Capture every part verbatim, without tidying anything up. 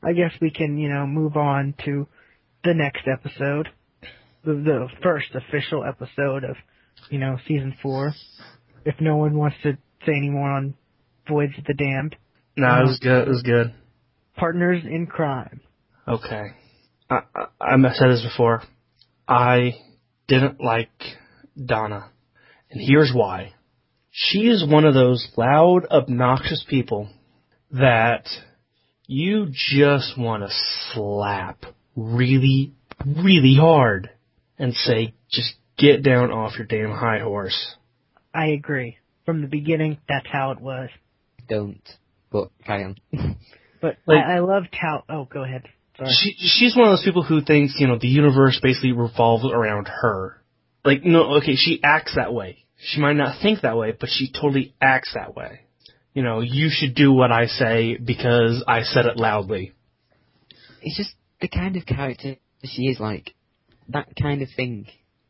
I guess we can, you know, move on to the next episode, the, the first official episode of, you know, season four. If no one wants to say any more on Voids of the Damned. No, um, it was good. It was good. Partners in Crime. Okay. I, I, I said this before. I didn't like Donna. And here's why. She is one of those loud, obnoxious people that you just want to slap really, really hard and say, just get down off your damn high horse. I agree. From the beginning, that's how it was. Don't. But carry on. But like, I, I loved how... Oh, go ahead. Sorry. She, she's one of those people who thinks, you know, the universe basically revolves around her. Like, no, okay, she acts that way. She might not think that way, but she totally acts that way. You know, you should do what I say because I said it loudly. It's just the kind of character she is, like, that kind of thing.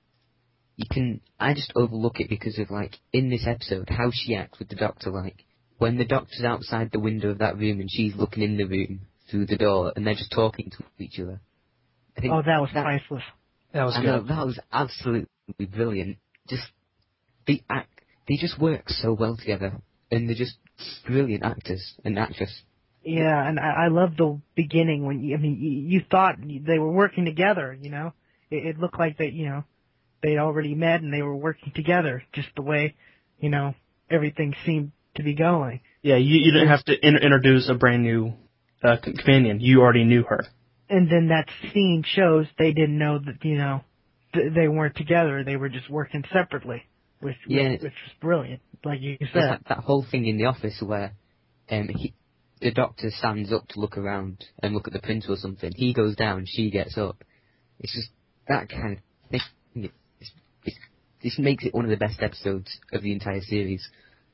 You can... I just overlook it because of, like, in this episode, how she acts with the Doctor, like, when the Doctor's outside the window of that room and she's looking in the room through the door and they're just talking to each other. I think oh, that was that, priceless. That was I good. know, that was absolutely brilliant. Just... They act... They just work so well together. And they're just brilliant actors and actress. Yeah, and I, I love the beginning when you, I mean, you, you thought they were working together, you know? It, it looked like that, you know, they'd already met and they were working together, just the way, you know, everything seemed to be going. Yeah, you, you didn't have to in, introduce a brand new uh, companion. You already knew her. And then that scene shows they didn't know that, you know, th- they weren't together. They were just working separately, which, yeah. which, which was brilliant, like you said. That, that whole thing in the office where um, he, the Doctor stands up to look around and look at the printer or something. He goes down, she gets up. It's just that kind of thing. It's, it's, this makes it one of the best episodes of the entire series.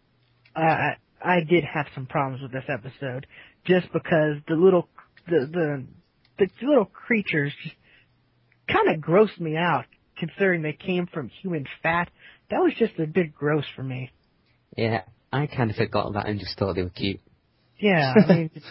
I I did have some problems with this episode, just because the little the the, the little creatures just kind of grossed me out, considering they came from human fat. That was just a bit gross for me. Yeah, I kind of forgot that and just thought they were cute. Yeah, I mean, it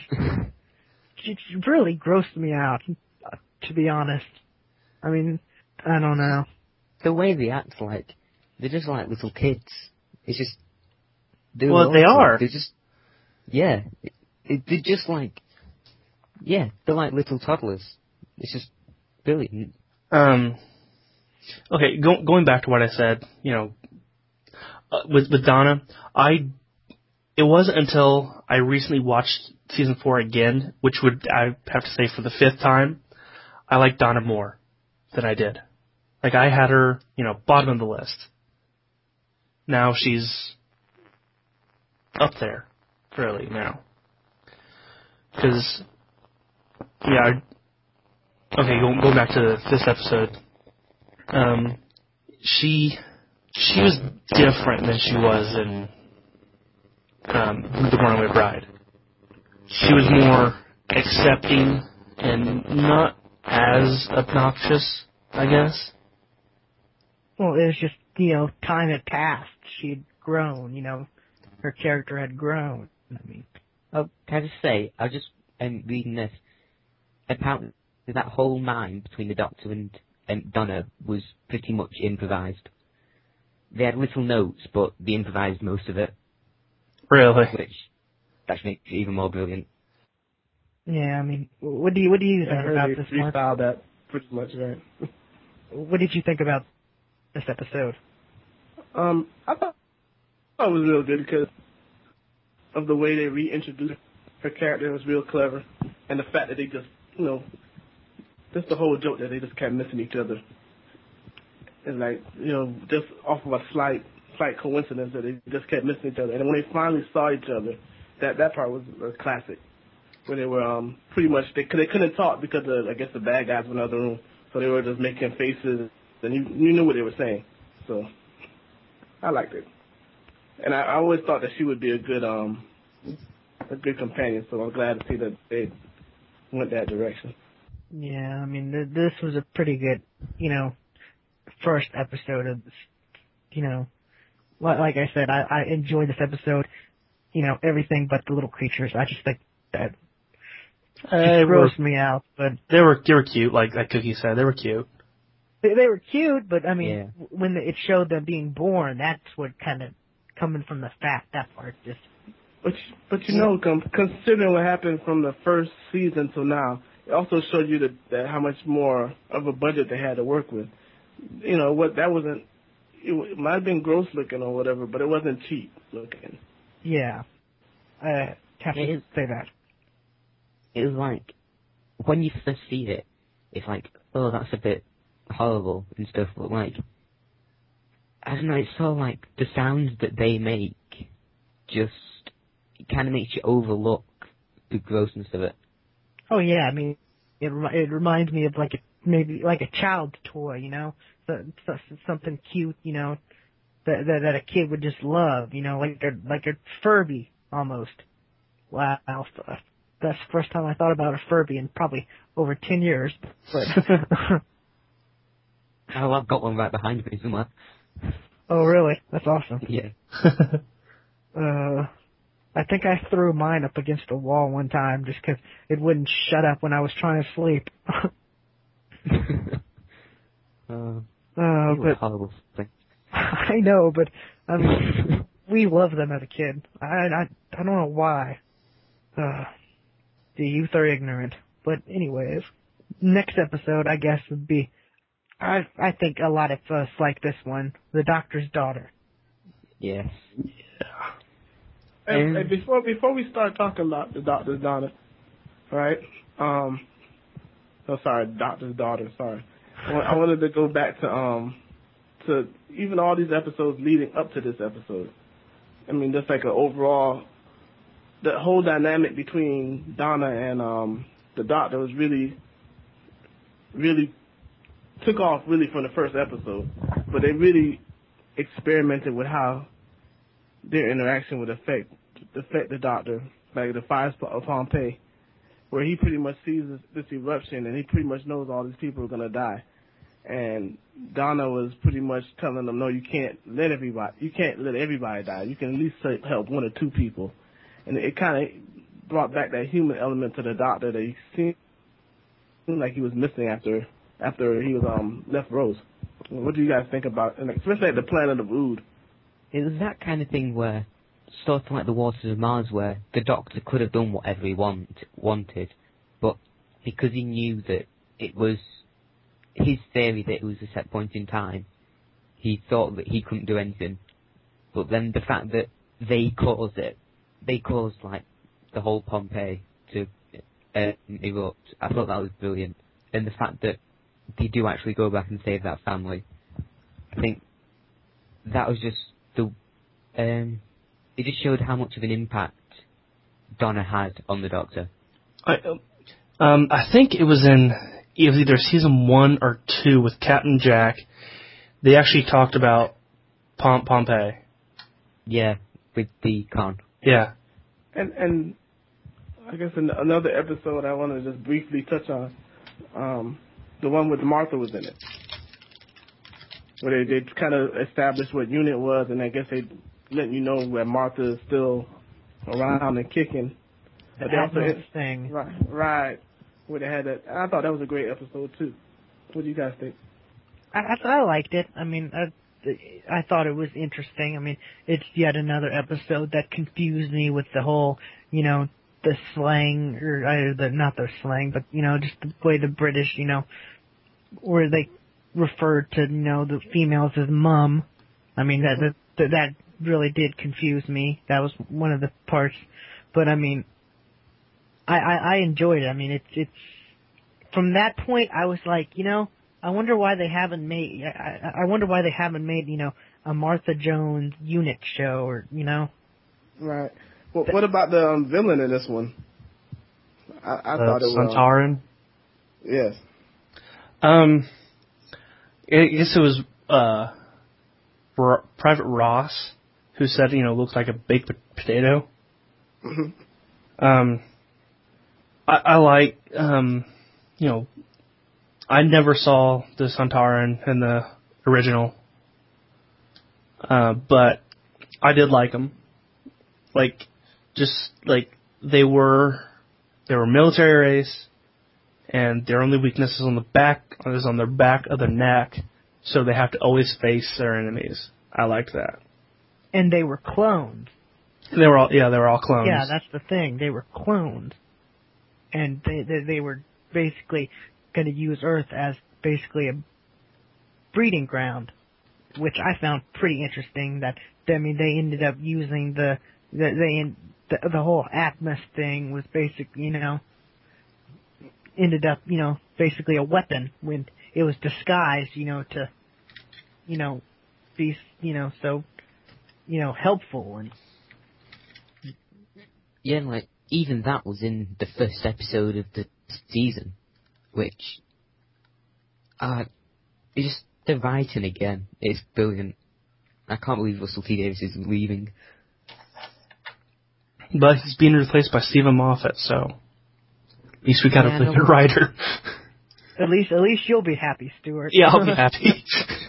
just, it really grossed me out, to be honest. I mean, I don't know. The way they act, like, they're just like little kids. It's just... They're well, awesome. they are. They're just... Yeah. It, it, they're just like... Yeah, they're like little toddlers. It's just brilliant. Um... Okay, go, going back to what I said, you know, uh, with with Donna, I it wasn't until I recently watched season four again, which would I have to say for the fifth time, I liked Donna more than I did. Like I had her, you know, bottom of the list. Now she's up there, really now, because yeah. I, okay, going going back to this episode. Um, she she was different than she was in um, The Runaway Bride. She was more accepting and not as obnoxious, I guess. Well, it was just, you know, time had passed. She had grown, you know. Her character had grown. I mean, oh, can I just say, I was just um, reading this. Apparently, that whole mime between the Doctor and and Donna was pretty much improvised. They had little notes, but they improvised most of it. Really? Which, that makes it even more brilliant. Yeah, I mean, what do you what do you yeah, think I heard about they this one? Freestyled that pretty much, right? What did you think about this episode? Um, I thought, I thought it was real good because of the way they reintroduced her character. It was real clever, and the fact that they just, you know, just the whole joke that they just kept missing each other. And like, you know, just off of a slight, slight coincidence that they just kept missing each other. And when they finally saw each other, that that part was a classic. When they were um pretty much they they couldn't talk because of, I guess the bad guys were in the other room, so they were just making faces, and you you knew what they were saying. So I liked it, and I, I always thought that she would be a good um a good companion. So I'm glad to see that they went that direction. Yeah, I mean, th- this was a pretty good, you know, first episode of this, you know, like, like I said, I, I enjoyed this episode, you know, everything but the little creatures. I just think that They were, grossed me out. But they were they were cute, like like Cookie said. They were cute. they, they were cute, but I mean, Yeah. when it showed them being born, that's what kind of coming from the fat. That part just. But you- but you know, com- considering what happened from the first season till now, it also showed you that, that how much more of a budget they had to work with. You know what? That wasn't. It, w- it might have been gross looking or whatever, but it wasn't cheap looking. Yeah, I have to It is- say that. It was like, when you first see it, it's like, oh, that's a bit horrible and stuff, but like, I don't know, it's sort of like the sounds that they make just, it kind of makes you overlook the grossness of it. Oh yeah, I mean, it remi- it reminds me of like a maybe like a child's toy, you know, so, so, something cute, you know, that, that that a kid would just love, you know, like a like a Furby almost. Wow, that's the first time I thought about a Furby in probably over ten years. But Oh, I've got one right behind me somewhere. oh really? That's awesome. Yeah. Uh, I think I threw mine up against a wall one time just 'cause it wouldn't shut up when I was trying to sleep. uh, uh, it was but horrible thing. I know, but I mean, we loved them as a kid. I I I don't know why. Uh, the youth are ignorant. But anyways, next episode I guess would be. I I think a lot of us like this one, The Doctor's Daughter. Yes. And, Um, and before before we start talking about the doctor's daughter, right? Um, oh, sorry, doctor's daughter. Sorry, I, wa- I wanted to go back to um to even all these episodes leading up to this episode. I mean, just like an overall, the whole dynamic between Donna and um the doctor was really, really took off really from the first episode, but they really experimented with how their interaction would affect affect the doctor, like the fires of Pompeii, where he pretty much sees this, this eruption and he pretty much knows all these people are gonna die, and Donna was pretty much telling them, no, you can't let everybody, you can't let everybody die. You can at least say- help one or two people, and it kind of brought back that human element to the doctor that he seemed like he was missing after after he was um left Rose. What do you guys think about, and especially at the planet of Ood? It was that kind of thing where, sort of like the Waters of Mars, where the Doctor could have done whatever he want, wanted, but because he knew that it was his theory that it was a set point in time, he thought that he couldn't do anything. But then the fact that they caused it, they caused like the whole Pompeii to uh, erupt, I thought that was brilliant. And the fact that they do actually go back and save that family, I think that was just the, um, it just showed how much of an impact Donna had on the Doctor. I, um, I think it was in it was either season one or two with Captain Jack. They actually talked about Pom- Pompeii. Yeah, with the con. Yeah. And and I guess in another episode I want to just briefly touch on um, the one with Martha was in it, where they, they kind of established what unit was, and I guess they let you know where Martha is still around and kicking. The But they also Admiral's thing. right, right, where they had that. I thought that was a great episode too. What do you guys think? I, I, I liked it. I mean, I, I thought it was interesting. I mean, it's yet another episode that confused me with the whole, you know, the slang, or uh, the not the slang, but, you know, just the way the British, you know, where they referred to, you know, the females as mum. I mean, that that, that really did confuse me. That was one of the parts. But, I mean, I, I, I enjoyed it. I mean, it's, it's, from that point, I was like, you know, I wonder why they haven't made, I, I wonder why they haven't made, you know, a Martha Jones unit show, or, you know. Right. Well, what about the um, villain in this one? I, I Uh, thought it was Santarin. yes. Um, I guess it was uh, R- Private Ross who said, you know, looks like a baked p- potato. Mm-hmm. Um, I, I like, um, you know, I never saw the Santarin in the original, uh, but I did like them. Like, just like they were they were a military race, and their only weakness is on the back is on their back of their neck, so they have to always face their enemies. I liked that. And they were cloned. And they were all yeah, they were all clones. Yeah, that's the thing. They were cloned, and they they, they were basically going to use Earth as basically a breeding ground, which I found pretty interesting. That I mean, they ended up using the the they the, the whole Atmos thing was basically, you know, ended up, you know, basically a weapon when it was disguised, you know, to, you know, be, you know, so, you know, helpful. And yeah, like even that was in the first episode of the season, which uh it's just the writing again. It's brilliant. I can't believe Russell T Davies is leaving. But he's being replaced by Stephen Moffat, so at least we got Yeah, a good no- writer. at least, at least you'll be happy, Stuart. Yeah, I'll be happy.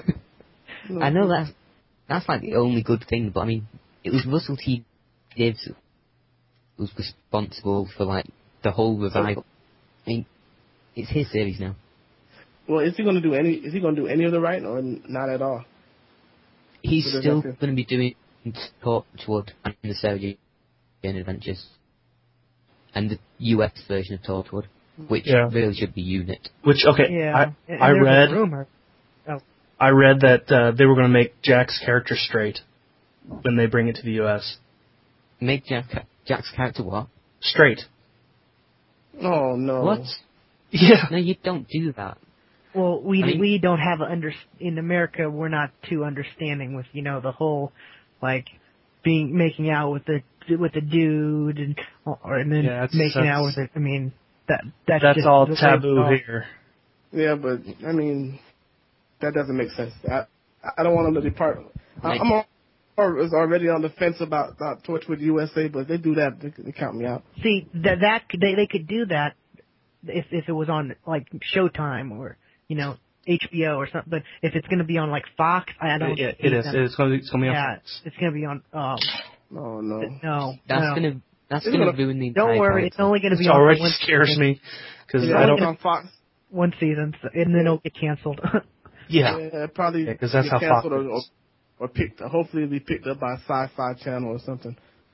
I know that's that's like the only good thing, but I mean, it was Russell T Davies who was responsible for like the whole revival. I mean, it's his series now. Well, is he going to do any? Is he going to do any of the writing, or not at all? He's What does still that do? going to be doing Torchwood and the Sarah Jane Adventures, and the U S version of Torchwood, which Yeah. really should be Unit. Which okay, Yeah. I and I there's a read rumor. I read that uh, they were going to make Jack's character straight when they bring it to the U S. Make Jack, Jack's character what? Straight. Oh no! What? Yeah. No, you don't do that. Well, we I mean- we don't have a under in America. We're not too understanding with, you know, the whole like being making out with the with the dude and or and then Yeah, that's- making out with that's- it. I mean that that's That's just all the way taboo it's here. Yeah, but I mean, that doesn't make sense. I I don't want them to be part. I, Like- I'm al- was already on the fence about, about Torchwood U S A, but if they do that, they, they count me out. See that that could- they they could do that if if it was on like Showtime or, you know, H B O or something. But if it's going to be on like Fox, I don't. Yeah, see it is. them. It's going to be, it's going to be on Yeah, Fox. it's going to be on. Um, Oh no! no, That's no. gonna that's It's gonna gonna- ruin the entire. Don't worry, pilot. it's only going to Which be on for already one scares season. me because Yeah, I it's don't. on Fox. One season, so- and then it'll get canceled. Yeah. Yeah, probably Yeah, 'cause that's get how Fox canceled or, or, is. or picked. Hopefully, it'll be picked up by Sci-Fi Channel or something.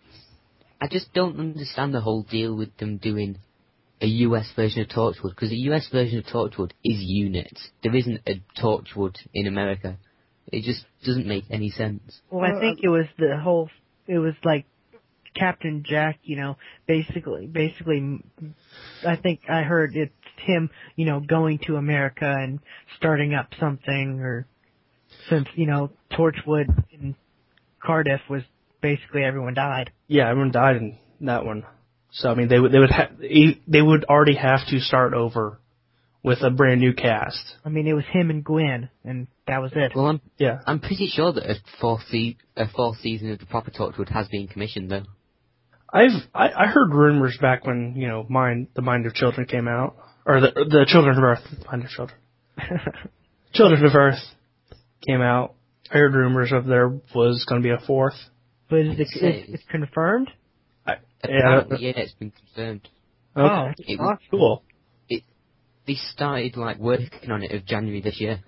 I just don't understand the whole deal with them doing a U S version of Torchwood, because the U S version of Torchwood is Unit. There isn't a Torchwood in America. It just doesn't make any sense. Well, I think it was the whole. It was like Captain Jack, you know, basically, basically. I think I heard it's him, you know, going to America and starting up something, or since, you know, Torchwood in Cardiff was basically everyone died. Yeah, everyone died in that one. So I mean, they would they would ha- they would already have to start over with a brand new cast. I mean, it was him and Gwen, and that was it. Well, I'm Yeah. I'm pretty sure that a fourth se- a fourth season of the proper Torchwood has been commissioned, though. I've I, I heard rumors back when, you know, Mind the Mind of Children came out, or the the Children of Earth, Mind of Children, Children of Earth came out. I heard rumors of there was going to be a fourth. But is it, It's- it's, it's confirmed? I, yeah. Apparently, yeah, it's been confirmed. Oh, Okay. It awesome. Cool. They started like working on it of January this year.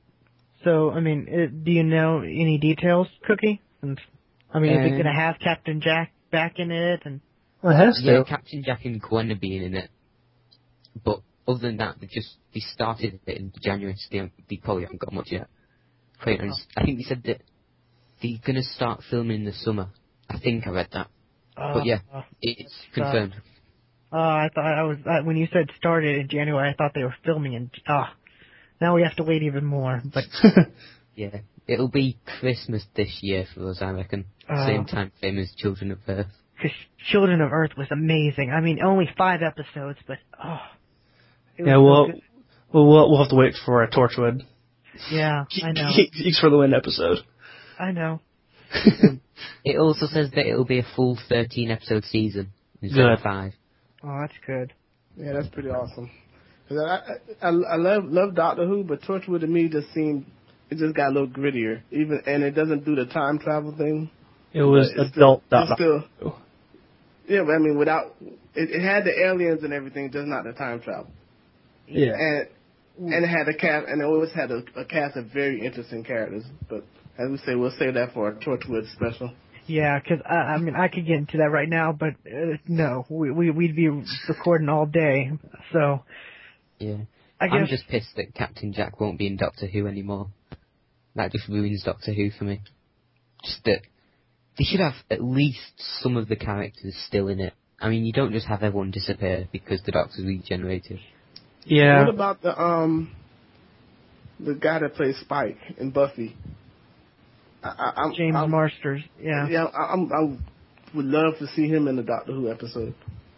So, I mean, it, do you know any details, Cookie? And, I mean, is it Um, going to have Captain Jack back in it? And Well, it has Yeah, to. Captain Jack and Gwen are being in it. But other than that, they just they started it in January. So they, haven't- they probably haven't got much yet. Quite honest. I think they said that they're gonna start filming in the summer. I think I read that. uh, But yeah, uh, it's confirmed. uh, I thought I was uh, when you said started in January, I thought they were filming in. Ah, now we have to wait even more. But Yeah, it'll be Christmas this year for us, I reckon. Uh, Same time frame as Children of Earth. because Children of Earth was amazing. I mean, only five episodes, but oh, it was Yeah, so well, good. well, we'll we'll have to wait for a Torchwood. Yeah, I know, Geeks for the Win episode. I know. It also says that it'll be a full thirteen episode season instead of Good. five. Oh, that's good. Yeah, that's pretty awesome. 'Cause I, I, I, I love love Doctor Who, but Torchwood to me just seemed it just got a little grittier. Even and it doesn't do the time travel thing. It was But it's adult still, Doctor it's still Who. Yeah, but I mean, without it, it had the aliens and everything, just not the time travel. Yeah. And and it had a cast, and it always had a, a cast of very interesting characters. But as we say, we'll save that for our Torchwood special. Yeah, because I, I mean, I could get into that right now, but uh, no, we, we we'd be recording all day. So Yeah. I guess I'm just pissed that Captain Jack won't be in Doctor Who anymore. That just ruins Doctor Who for me. Just that they should have at least some of the characters still in it. I mean, you don't just have everyone disappear because the Doctor's regenerated. Yeah. What about the um the guy that plays Spike in Buffy? I, I, I'm, James I'm, Marsters. Yeah. Yeah, I, I'm, I would love to see him in the Doctor Who episode.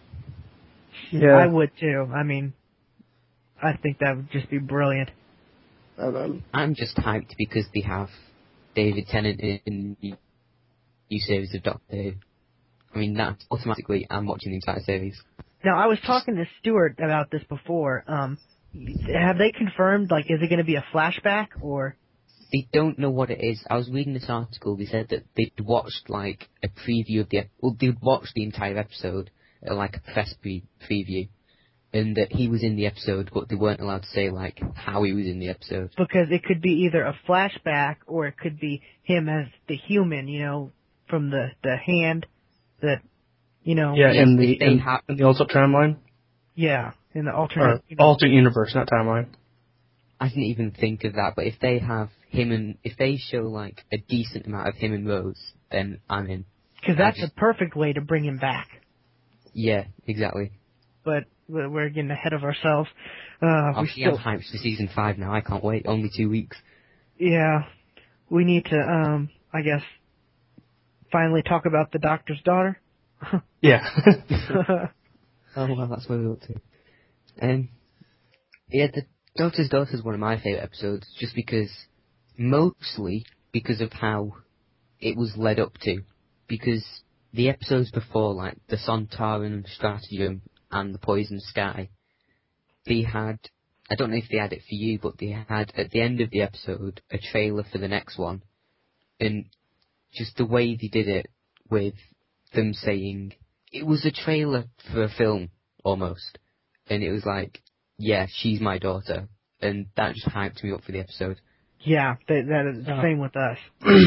Yeah. I would too. I mean, I think that would just be brilliant. Um, I'm just hyped because they have David Tennant in the new series of Doctor Who. I mean, that automatically I'm watching the entire series. Now, I was talking to Stuart about this before. Um, have they confirmed, like, is it going to be a flashback, or? They don't know what it is. I was reading this article. They said that they'd watched, like, a preview of the... Well, they'd watched the entire episode, uh, like a press pre- preview, and that he was in the episode, but they weren't allowed to say, like, how he was in the episode. Because it could be either a flashback, or it could be him as the human, you know, from the, the hand that, you know... Yeah, in the, If they in, ha- in the alternate timeline? Yeah, in the Or alternate... alternate universe, not timeline. I didn't even think of that, but if they have him and... If they show, like, a decent amount of him and Rose, then I'm in. Because that's just- a perfect way to bring him back. Yeah, exactly. But we're getting ahead of ourselves. Uh, we Obviously, still... I'm hyped for season five now. I can't wait. Only two weeks. Yeah, we need to, um, I guess, finally talk about the Doctor's daughter. Yeah. Oh, well, that's where we're up to. Um, yeah, the Doctor's Daughter is one of my favourite episodes, just because, mostly because of how it was led up to. Because the episodes before, like the Sontaran Stratagem and the Poison Sky, they had, I don't know if they had it for you, but they had, at the end of the episode, a trailer for the next one. And just the way they did it, with them saying, it was a trailer for a film, almost. And it was like, yeah, she's my daughter. And that just hyped me up for the episode. Yeah, that, that is the Yeah. same with us.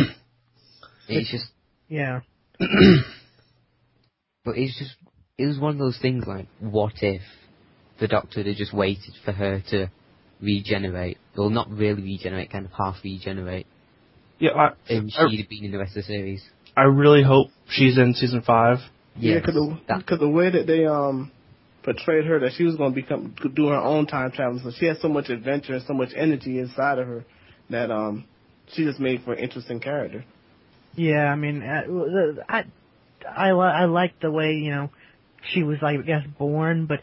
It's just, Yeah. but it's just, it was one of those things like, what if the Doctor had just waited for her to regenerate? Well, not really regenerate, kind of half regenerate. Yeah, I, And I, she'd have been in the rest of the series. I really hope she's in season five. yeah, Yes, because the, that- 'cause the way that they um portrayed her, that she was going to become do her own time travel, so she has so much adventure and so much energy inside of her that um she just made for an interesting character. Yeah, I mean, uh, I, I, li- I like the way, you know, she was, like, I guess, born, but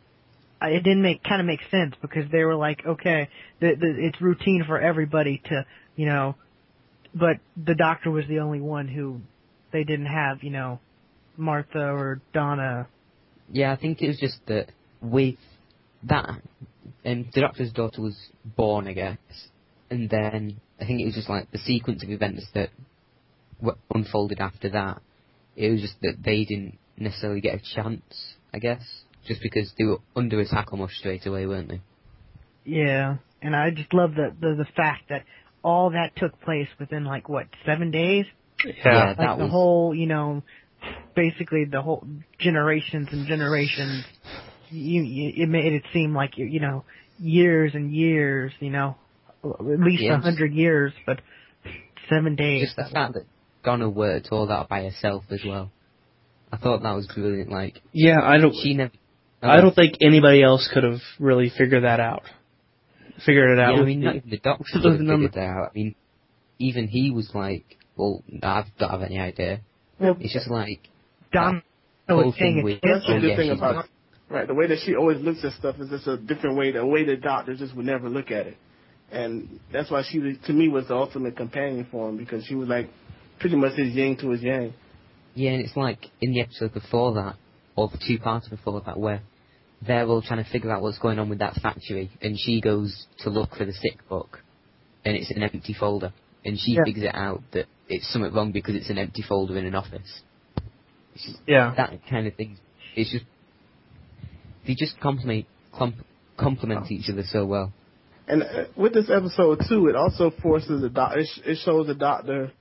I- it didn't make, kind of make sense, because they were like, okay, the, the, it's routine for everybody to, you know, but the Doctor was the only one who they didn't have, you know, Martha or Donna. Yeah, I think it was just that with that, um, the Doctor's daughter was born, I guess, and then I think it was just like the sequence of events that w- unfolded after that. It was just that they didn't necessarily get a chance, I guess, just because they were under attack almost straight away, weren't they? Yeah, and I just love the, the, the fact that all that took place within, like, what, seven days? Yeah. Yeah. Like, That the was- whole, you know, basically the whole generations and generations, you, you, it made it seem like, you know, years and years, you know, at least a Yeah. hundred years, but seven days. Just the fact that Donna worked all that by herself as well. I thought that was brilliant. Like, Yeah, I don't. she never. I don't think anybody else could have really figured that out. Figured it out. Yeah, I with mean, the- not even the Doctor with could have the number- figured that out. I mean, even he was like, well, I don't have any idea. Well, It's just like, Don that was whole paying thing with- attention. That's the Oh, good yeah, thing she's about right. it. Right, the way that she always looks at stuff is just a different way, the way the Doctor just would never look at it. And that's why she, was, to me, was the ultimate companion for him, because she was like pretty much his yin to his yang. yeah, and it's like in the episode before that, or the two parts before that, where they're all trying to figure out what's going on with that factory, and she goes to look for the sick book, and it's an empty folder, and she Yeah. figures it out that it's something wrong because it's an empty folder in an office. It's just Yeah. that kind of thing. It's just they just complement com- complement each other so well. And uh, with this episode too, it also forces the doc. It, sh- it shows the doctor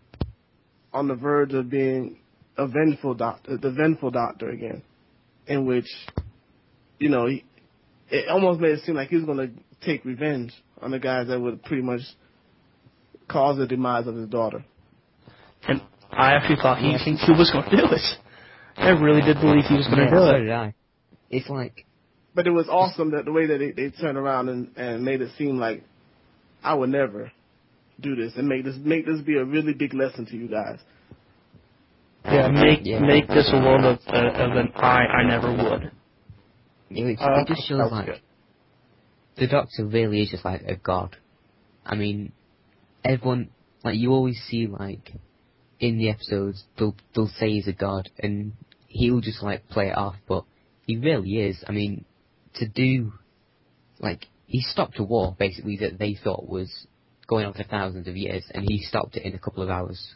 on the verge of being a vengeful doctor, the vengeful doctor again, in which, you know, he, it almost made it seem like he was going to take revenge on the guys that would pretty much cause the demise of his daughter. And I actually thought he, he was going to do it. I really did believe he was going to Yeah, do so it. did I. It's like, But it was awesome that the way that they, they turned around and, and made it seem like I would never do this and make this make this be a really big lesson to you guys. Yeah, make Yeah. make this a world of, uh, of an I I never would. it, Uh, it just that shows was like good. the Doctor really is just like a god. I mean, everyone, like, you always see, like, in the episodes, they'll, they'll say he's a god, and he'll just, like, play it off, but he really is. I mean, to do, like, he stopped a war, basically, that they thought was going on for thousands of years, and he stopped it in a couple of hours.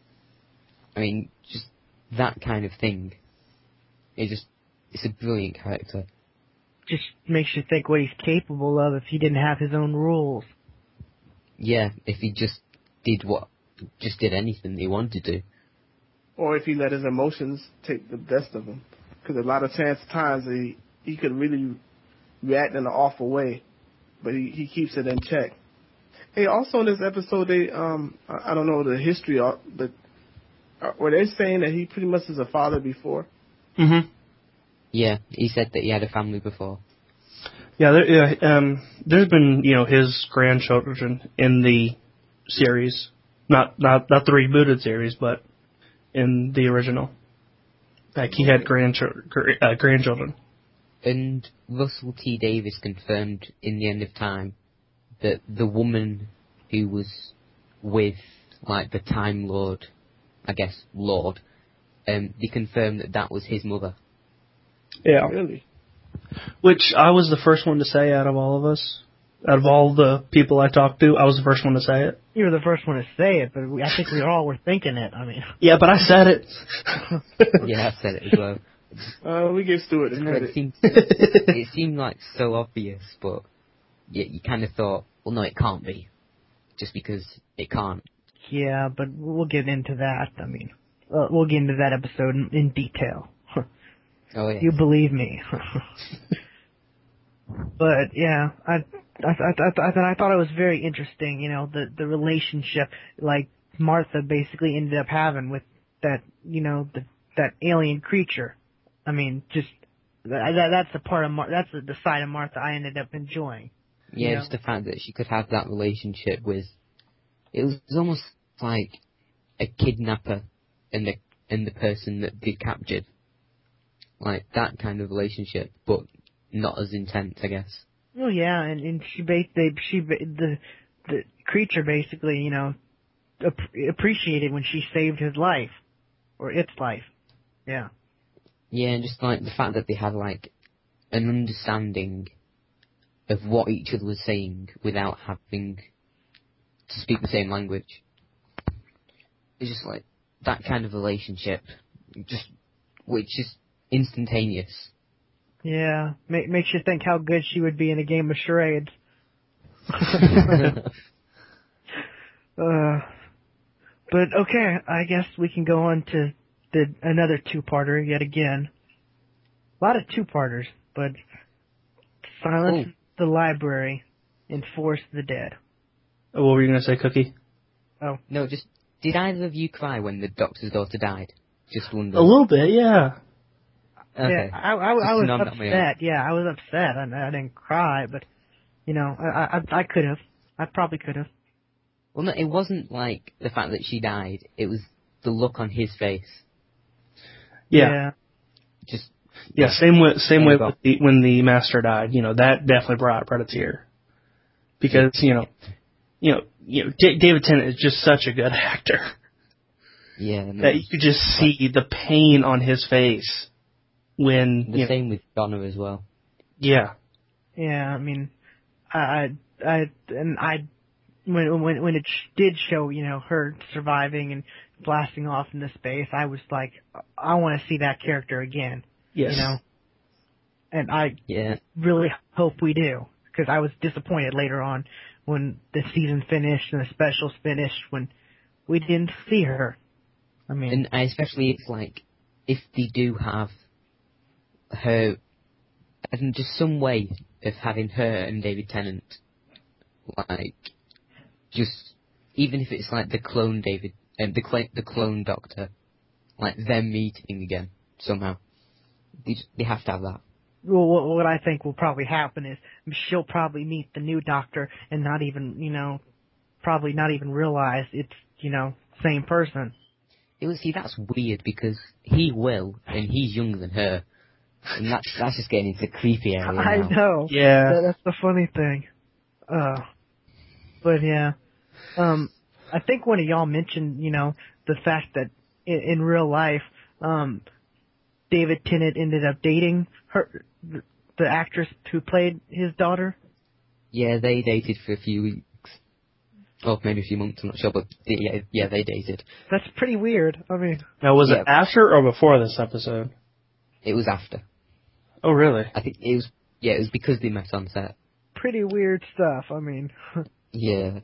I mean, just that kind of thing. It just, it's a brilliant character. Just makes you think what he's capable of if he didn't have his own rules. Yeah, if he just did what, just did anything he wanted to. Or if he let his emotions take the best of him. Because a lot of chance times he, he could really react in an awful way, but he, he keeps it in check. Hey, also in this episode, they, um, I, I don't know the history, of, but uh, were they saying that he pretty much is a father before? Mm-hmm. Yeah, he said that he had a family before. Yeah, there, yeah, um, there's been, you know, his grandchildren in the series. Not, not, not the rebooted series, but in the original. Like, he had grandchildren, uh, grandchildren. And Russell T Davies confirmed in the end of time that the woman who was with, like, the Time Lord, I guess, Lord, um, they confirmed that that was his mother. Yeah. Really? Which I was the first one to say out of all of us. Out of all the people I talked to, I was the first one to say it. You were the first one to say it, but we, I think we all were thinking it. I mean, Yeah, but I said it. Yeah, I said it as well. Uh, we give Stuart the No, credit. it seemed, it seemed like so obvious, but yeah, you kind of thought, well, no, it can't be, just because it can't. yeah, but we'll get into that. I mean, uh, we'll get into that episode in, in detail. Oh yeah. You believe me. But yeah, I, I, I, I, I thought it was very interesting. You know, the the relationship like Martha basically ended up having with that, you know, the, that alien creature. I mean, just that, that that's the part of Mar- that's the, the side of Martha I ended up enjoying. Yeah, you just know? the fact that she could have that relationship with, it was, it was almost like a kidnapper and the and the person that they captured. Like, that kind of relationship, but not as intense, I guess. Well, yeah, and and she ba- they she ba- the the creature basically, you know, ap- appreciated when she saved his life or its life. Yeah. Yeah, and just like the fact that they had like an understanding of what each other was saying without having to speak the same language. It's just like that kind of relationship, just which is instantaneous. Yeah, Ma- makes you think how good she would be in a game of charades. uh, but okay, I guess we can go on to the another two-parter yet again. A lot of two-parters, but Silence Ooh. the Library and Force the Dead. What were you going to say, Cookie? Oh, No, just did either of you cry when the doctor's daughter died? Just wondering. A little bit, yeah. Okay. yeah, I, I, Just I was none on my own. upset. Yeah, I was upset. I, I didn't cry, but you know, I, I, I could have. I probably could have. Well, no, it wasn't like the fact that she died. It was the look on his face. Yeah. Yeah. Just Yeah, same way, same Yeah, way go. with the, when the master died. You know, that definitely brought, brought a tear. Because, you know, you know, you know, D- David Tennant is just such a good actor. yeah. No, That you could just see the pain on his face when, the you know, same with Donna as well. yeah. Yeah, I mean, I, I, I and I, when when when it sh- did show, you know, her surviving and blasting off into space, I was like, I want to see that character again. Yes. You know? And I Yeah. really hope we do, because I was disappointed later on when the season finished and the specials finished when we didn't see her. I mean, And I especially, it's like, if they do have her, and just some way of having her and David Tennant, like, just, even if it's like the clone David, and the, cl- the clone Doctor, like, them meeting again, somehow. They, just, they have to have that. well, what, what I think will probably happen is she'll probably meet the new Doctor and not even, you know, probably not even realize it's, you know, same person. It was, see, that's weird, because he will, and he's younger than her. And that's, that's just getting into the creepy area I now. know. Yeah. That, that's the funny thing. Uh, but yeah. Um, I think one of y'all mentioned, you know, the fact that in, in real life, um, David Tennant ended up dating her, the, the actress who played his daughter. Yeah, they dated for a few weeks. Oh, maybe a few months, I'm not sure, but yeah, yeah, they dated. That's pretty weird. I mean, Now, was Yeah. it after or before this episode? It was after. Oh, really? I think it was, yeah, it was because they met on set. pretty weird stuff. I mean, Yeah.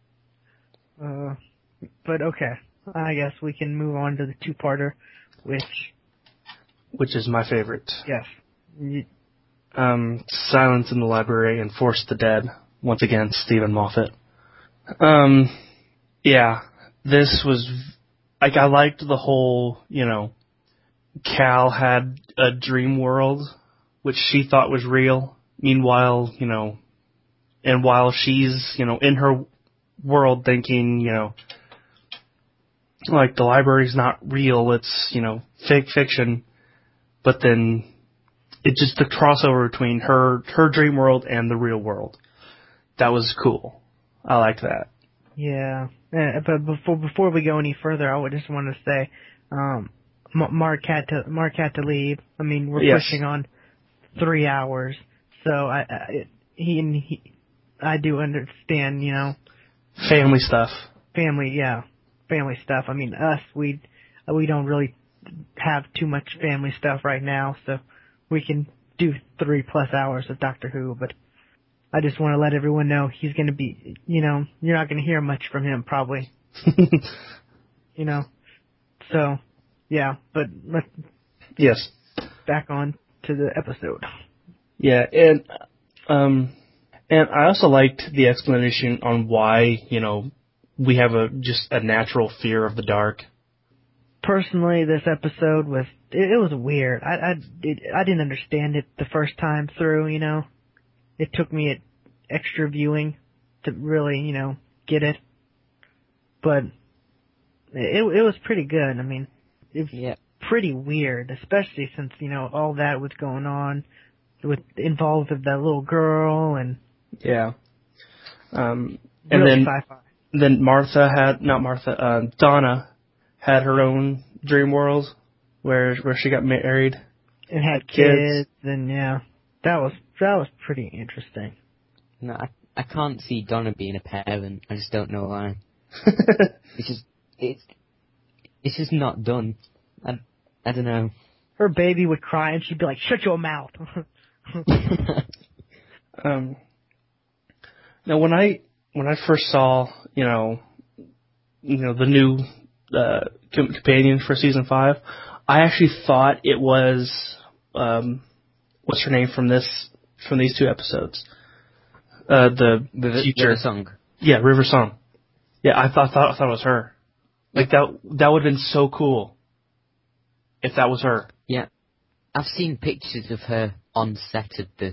uh, but okay. I guess we can move on to the two-parter, which, Which is my favorite. yes, y- Um, Silence in the Library and Force the Dead. Once again, Stephen Moffat. Um, yeah, this was, like, I liked the whole, you know, Cal had a dream world, which she thought was real. Meanwhile, you know, and while she's, you know, in her world thinking, you know, like, the library's not real, it's, you know, fake fiction, but then it just, the crossover between her, her dream world and the real world. That was cool. I liked that. yeah. Uh, but before before we go any further, I would just want to say, um, M- Mark had to Mark had to leave. I mean, we're Yes. pushing on three hours, so I, I he and he, I do understand, you know, Family stuff. family, yeah, family stuff. I mean, us, we we don't really have too much family stuff right now, so we can do three plus hours of Doctor Who. But I just want to let everyone know he's going to be, you know, you're not going to hear much from him probably, you know. So, yeah, but let's Yes. back on to the episode. Yeah, and um, and I also liked the explanation on why, you know, we have a just a natural fear of the dark. Personally, this episode was it, it was weird. I I it, I didn't understand it the first time through. You know, it took me an extra viewing to really, you know, get it. But it it was pretty good. I mean, it was Yeah. pretty weird, especially since, you know, all that was going on with involved with that little girl and Yeah. Um, and really then sci-fi. then Martha had not Martha, uh, Donna had her own dream world where where she got married. And had kids. kids, and yeah, that was that was pretty interesting. No, I, I can't see Donna being a parent. I just don't know why. It's just, it's, it's just not done. I, I don't know. Her baby would cry, and she'd be like, "Shut your mouth." Um, now, when I when I first saw, you know, you know the new uh, com- companion for season five, I actually thought it was um, what's her name from this from these two episodes, uh, the With, future with a song. yeah, River Song. Yeah, I thought thought I thought it was her. Like that that would have been so cool if that was her. Yeah. I've seen pictures of her on set at the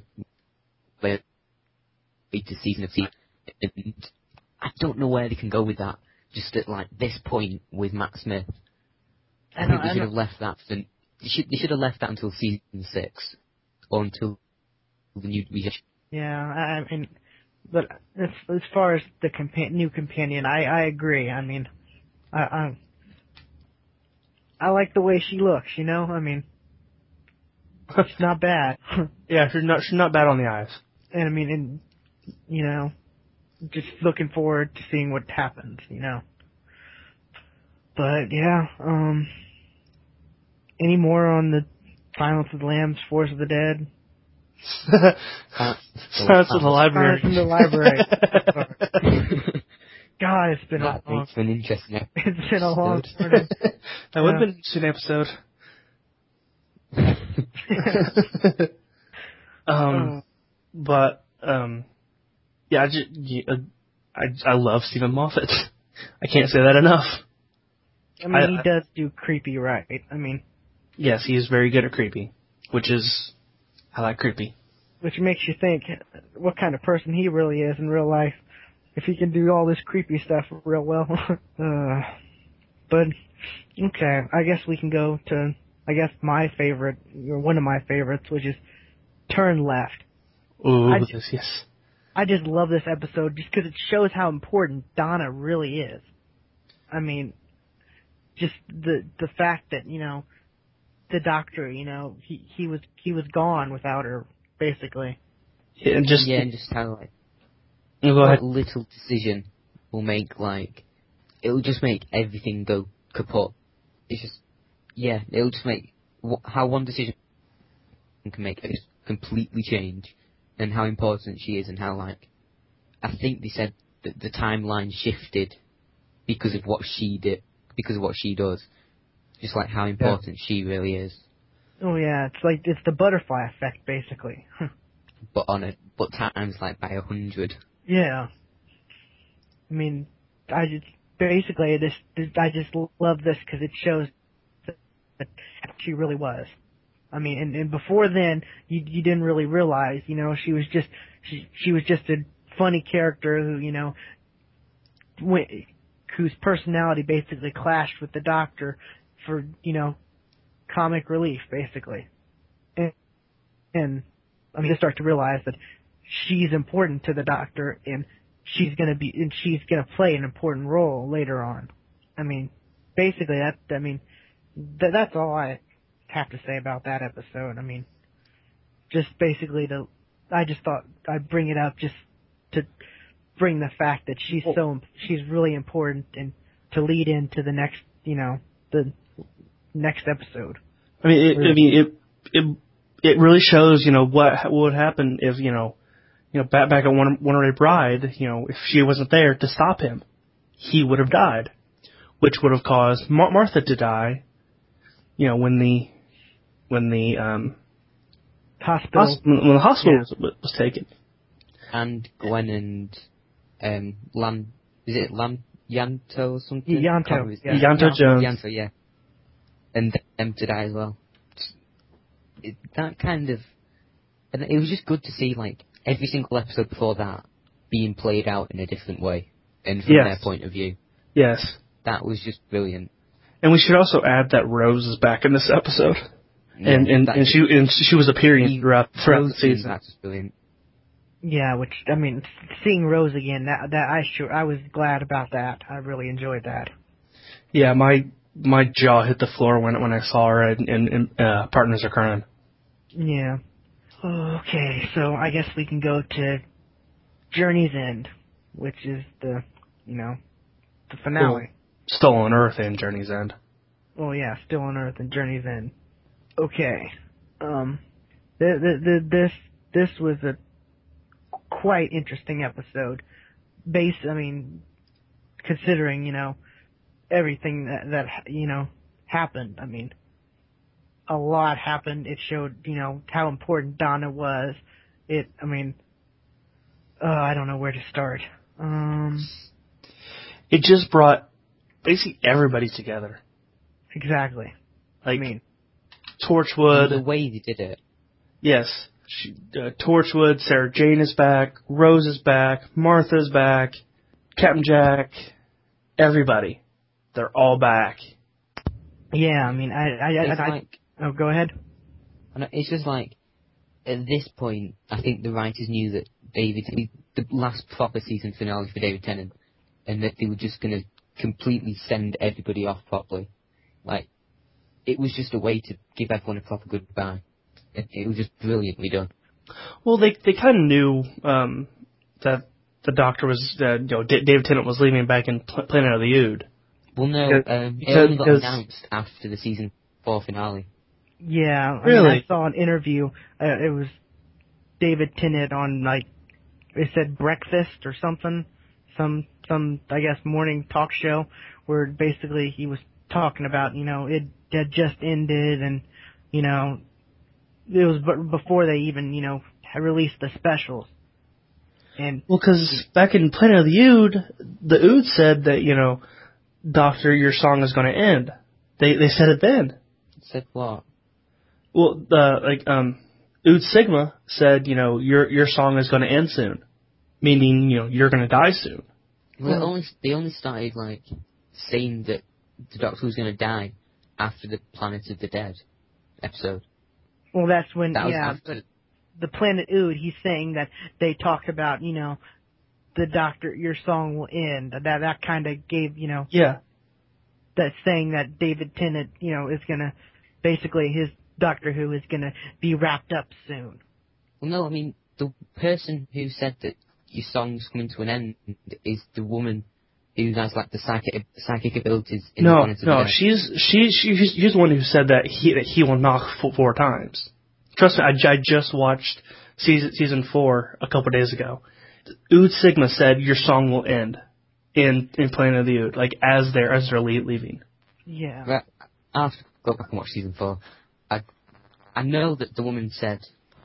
later season of season, and I don't know where they can go with that. Just at like this point with Matt Smith, I, I think know- they I should know- have left that. For, they should they should have left that until season six, or until the new research. Yeah, I, I mean, but as as far as the compa- new companion, I I agree. I mean, I I, I like the way she looks. You know, I mean, it's not bad. Yeah, she's not she's not bad on the eyes. And I mean, and you know, just looking forward to seeing what happens. You know. But yeah, um, any more on the Silence of the Lambs, Force of the Dead? Silence in the library. Silence in the library. God, it's been that a long. makes for an interesting episode. It's been a long time. That would have been an interesting episode. um, but um, yeah, I just yeah, I I love Stephen Moffat. I can't say that enough. I mean, I, he does do creepy right. I mean, yes, he is very good at creepy, which is I like creepy. Which makes you think what kind of person he really is in real life. If he can do all this creepy stuff real well. uh, but, okay, I guess we can go to, I guess, my favorite, or one of my favorites, which is Turn Left. Ooh, I this, just, yes. I just love this episode just because it shows how important Donna really is. I mean, just the the fact that, you know, the doctor, you know, he, he was he was gone without her, basically. Yeah, and just, yeah, and just how, like, you go what ahead. little decision will make, like, it'll just make everything go kaput. It's just, yeah, it'll just make, wh- how one decision can make it completely change, and how important she is, and how, like, I think they said that the timeline shifted because of what she did, because of what she does. Just like how important yeah. she really is. Oh yeah, it's like, it's the butterfly effect, basically. but on it, but times like by a hundred. Yeah. I mean, I just, basically, this, this I just love this because it shows that, that she really was. I mean, and, and before then, you you didn't really realize, you know, she was just, she, she was just a funny character who, you know, went, whose personality basically clashed with the Doctor for, you know, comic relief, basically. And, and I mean, you start to realize that she's important to the Doctor, and she's gonna be, and she's gonna play an important role later on. I mean, basically, that, I mean, th- that's all I have to say about that episode. I mean, just basically to, I just thought I'd bring it up just to bring the fact that she's so, she's really important, and to lead into the next, you know, the next episode. I mean, it, I mean, it, it, it really shows, you know, what, what would happen if, you know, you know, back, back at One, One Ray Bride, you know, if she wasn't there to stop him, he would have died, which would have caused Mar- Martha to die, you know, when the, when the, um, hospital, hosp- when the hospital yeah. was, was taken. And Gwen and, um, Lan, is it Lan, Yanto or something? Yanto, yeah. Yanto Jones. Yanto, yeah. And them to die as well. It, that kind of, and it was just good to see, like, every single episode before that being played out in a different way, and from Yes. their point of view. Yes. That was just brilliant. And we should also add that Rose is back in this episode, Yeah, and and, and she and she was appearing throughout throughout the season. That's just brilliant. Yeah, which, I mean, seeing Rose again, that that I sure I was glad about that. I really enjoyed that. Yeah, my my jaw hit the floor when when I saw her in, in, in uh, Partners of Crime. Yeah. Okay, so I guess we can go to Journey's End, which is the, you know, the finale. Stolen Earth and Journey's End. Oh yeah, Still on Earth and Journey's End. Okay. Um, the, the, the, this this was a quite interesting episode. Based, I mean, considering, you know, everything that, that you know happened. I mean, a lot happened. It showed, you know, how important Donna was. It, I mean, uh, I don't know where to start. Um, it just brought basically everybody together. Exactly. Like, I mean, Torchwood. The way they did it. Yes. She, uh, Torchwood, Sarah Jane is back, Rose is back, Martha's back, Captain Jack, everybody. They're all back. Yeah, I mean, I, I, It's I, I like, oh, go ahead. it's just like, at this point, I think the writers knew that David, the last proper season finale for David Tennant, and that they were just going to completely send everybody off properly. Like, it was just a way to give everyone a proper goodbye. It, it was just brilliantly done. Well, they they kind of knew um, that the Doctor was, uh, you know, D- David Tennant was leaving back in Pl- Planet of the Ood. Well, no, Because- um, it because- only got because- announced after the season four finale. Yeah, I Really? mean, I saw an interview. Uh, it was David Tennant on like it said Breakfast or something, some some I guess morning talk show where basically he was talking about you know it had just ended and you know it was b- before they even you know had released the specials. And Well, because back in Planet of the Ood, the Ood said that, you know, Doctor, your song is going to end. They they said it then. Said what? Well, uh, like, um, Ood Sigma said, you know, your your song is going to end soon. Meaning, you know, you're going to die soon. Well, it Well- only they only started like saying that the Doctor was going to die after the Planet of the Dead episode. well, that's when That was yeah, after. but the Planet Ood, he's saying that they talked about you know the Doctor, your song will end. That that kind of gave you know. Yeah. That's saying that David Tennant, you know, is gonna basically his Doctor Who is gonna be wrapped up soon. Well, no, I mean the person who said that your song's coming to an end is the woman who has like the psychic psychic abilities in the No, Planet of the no, Dead. she's she, she she's, she's the one who said that he that he will knock four, four times. Trust me, I, I just watched season season four a couple days ago. Ood Sigma said your song will end in in Planet of the Ood, like as they're as they're le- leaving. Yeah. Right, I'll have to go back and watch season four. I I know that the woman said.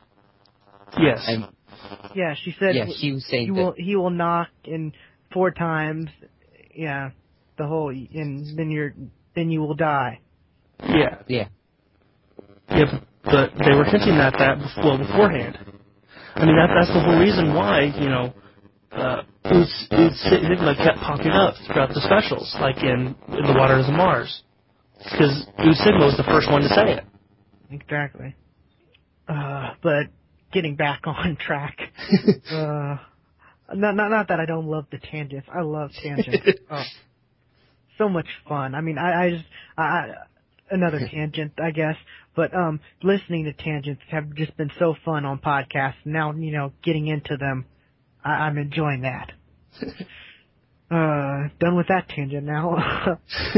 Yes. Um, Yeah, she said yeah, she was saying he that. will he will knock in four times. Yeah, the whole and then you're then you will die. yeah. Yeah. Yeah, but they were hinting at that before, well, beforehand. I mean, that that's the whole reason why, you know, uh, Ood Ood Sigma kept popping up throughout the specials, like in, in The Waters of Mars. Because Ood Sigma was the first one to say it. Exactly. Uh, but getting back on track. uh, not not not that I don't love the tangents. I love tangents. Oh, so much fun. I mean, I, I just I, I another tangent, I guess. But um, listening to tangents have just been so fun on podcasts. Now, you know, getting into them, I, I'm enjoying that. uh, done with that tangent now.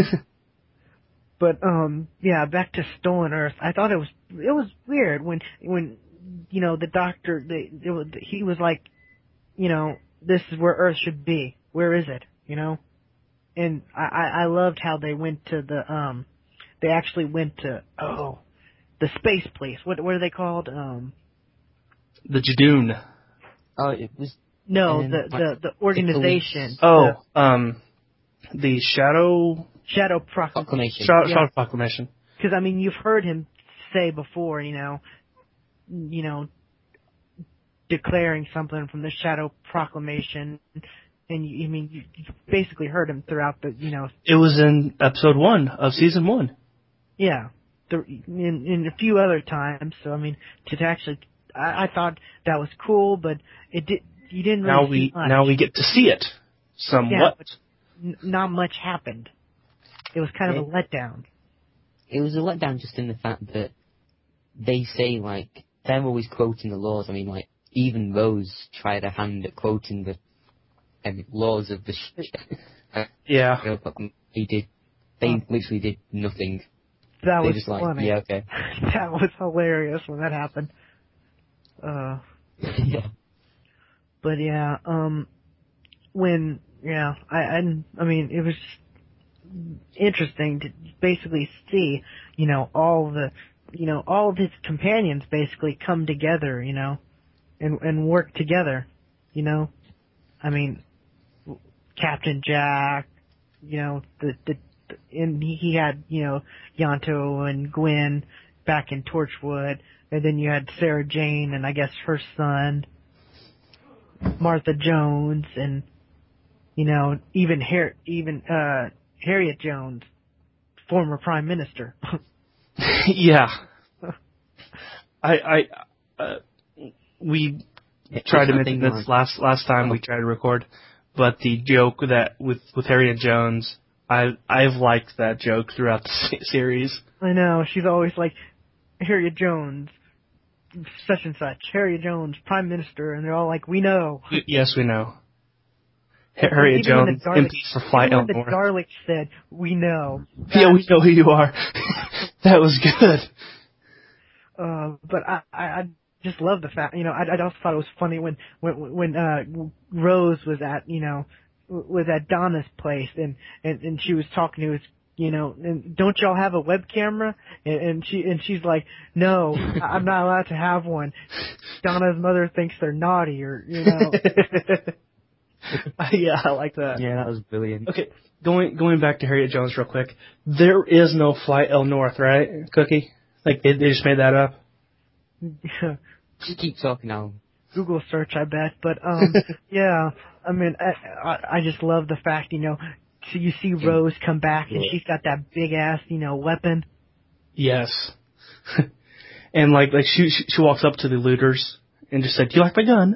But um, yeah, back to Stolen Earth. I thought it was it was weird when when you know the Doctor the, it was, he was like, you know, this is where Earth should be. Where is it? You know, and I I I loved how they went to the um, they actually went to oh, the space place. What what are they called? Um, The Jadoon. Oh, it was. no, Um, the, the the organization. Oh, um, the Shadow the Shadow Proclamation. Proclamation. Shadow, Yeah. Shadow Proclamation. Because I mean, you've heard him say before, you know, you know, declaring something from the Shadow Proclamation, and you, I mean, you, you basically heard him throughout the, you know, It was in episode one of season one. yeah, the, in, in a few other times. So I mean, to, to actually, I, I thought that was cool, but it did. You didn't really Now see we much. now we get to see it somewhat. Yeah, but n- not much happened. It was kind of a letdown. It was a letdown just in the fact that they say, like, they're always quoting the laws. I mean, like, even Rose tried a hand at quoting the um, laws of the sh- uh, Yeah. you know, but they did, they Oh. literally did nothing. That They was just like, funny. yeah, okay. That was hilarious when that happened. Uh, Yeah. but yeah, um, when yeah, I I, I mean it was interesting to basically see, you know, all the, you know, all of his companions basically come together, you know, and and work together, you know. I mean, Captain Jack, you know, the the, the and he, he had, you know, Yanto and Gwen back in Torchwood, and then you had Sarah Jane and I guess her son, Martha Jones, and you know, even Har- even uh Harriet Jones, former Prime Minister. Yeah. I I uh, we tried to I mention think this like- last last time we tried to record, but the joke that with with Harriet Jones, I I've liked that joke throughout the se- series. I know, she's always like, Harriet Jones, such and such, Harriet Jones, Prime Minister, and they're all like, we know. Y- Yes, we know. Harriet even when Jones, the Daleks, M P for Flight even when the North. Daleks said, "We know." Yeah, we know who you are. That was good. Uh, but I, I, I just love the fact, you know, I, I also thought it was funny when, when, when, uh, Rose was at, you know, was at Donna's place and, and, and she was talking to his, you know, and don't y'all have a web camera? And, and she, and she's like, no, I'm not allowed to have one. Donna's mother thinks they're naughty or, you know. Yeah, I like that. Yeah, that was brilliant. Okay, going, going back to Harriet Jones real quick. There is no Flight L North, right, Cookie? Like, they, they just made that up? Just keep talking now. Google search, I bet. But, um, yeah, I mean, I, I, I just love the fact, you know, so you see Rose come back and she's got that big ass, you know, weapon. Yes. And like, like she, she, she walks up to the looters and just said, "Do you like my gun?"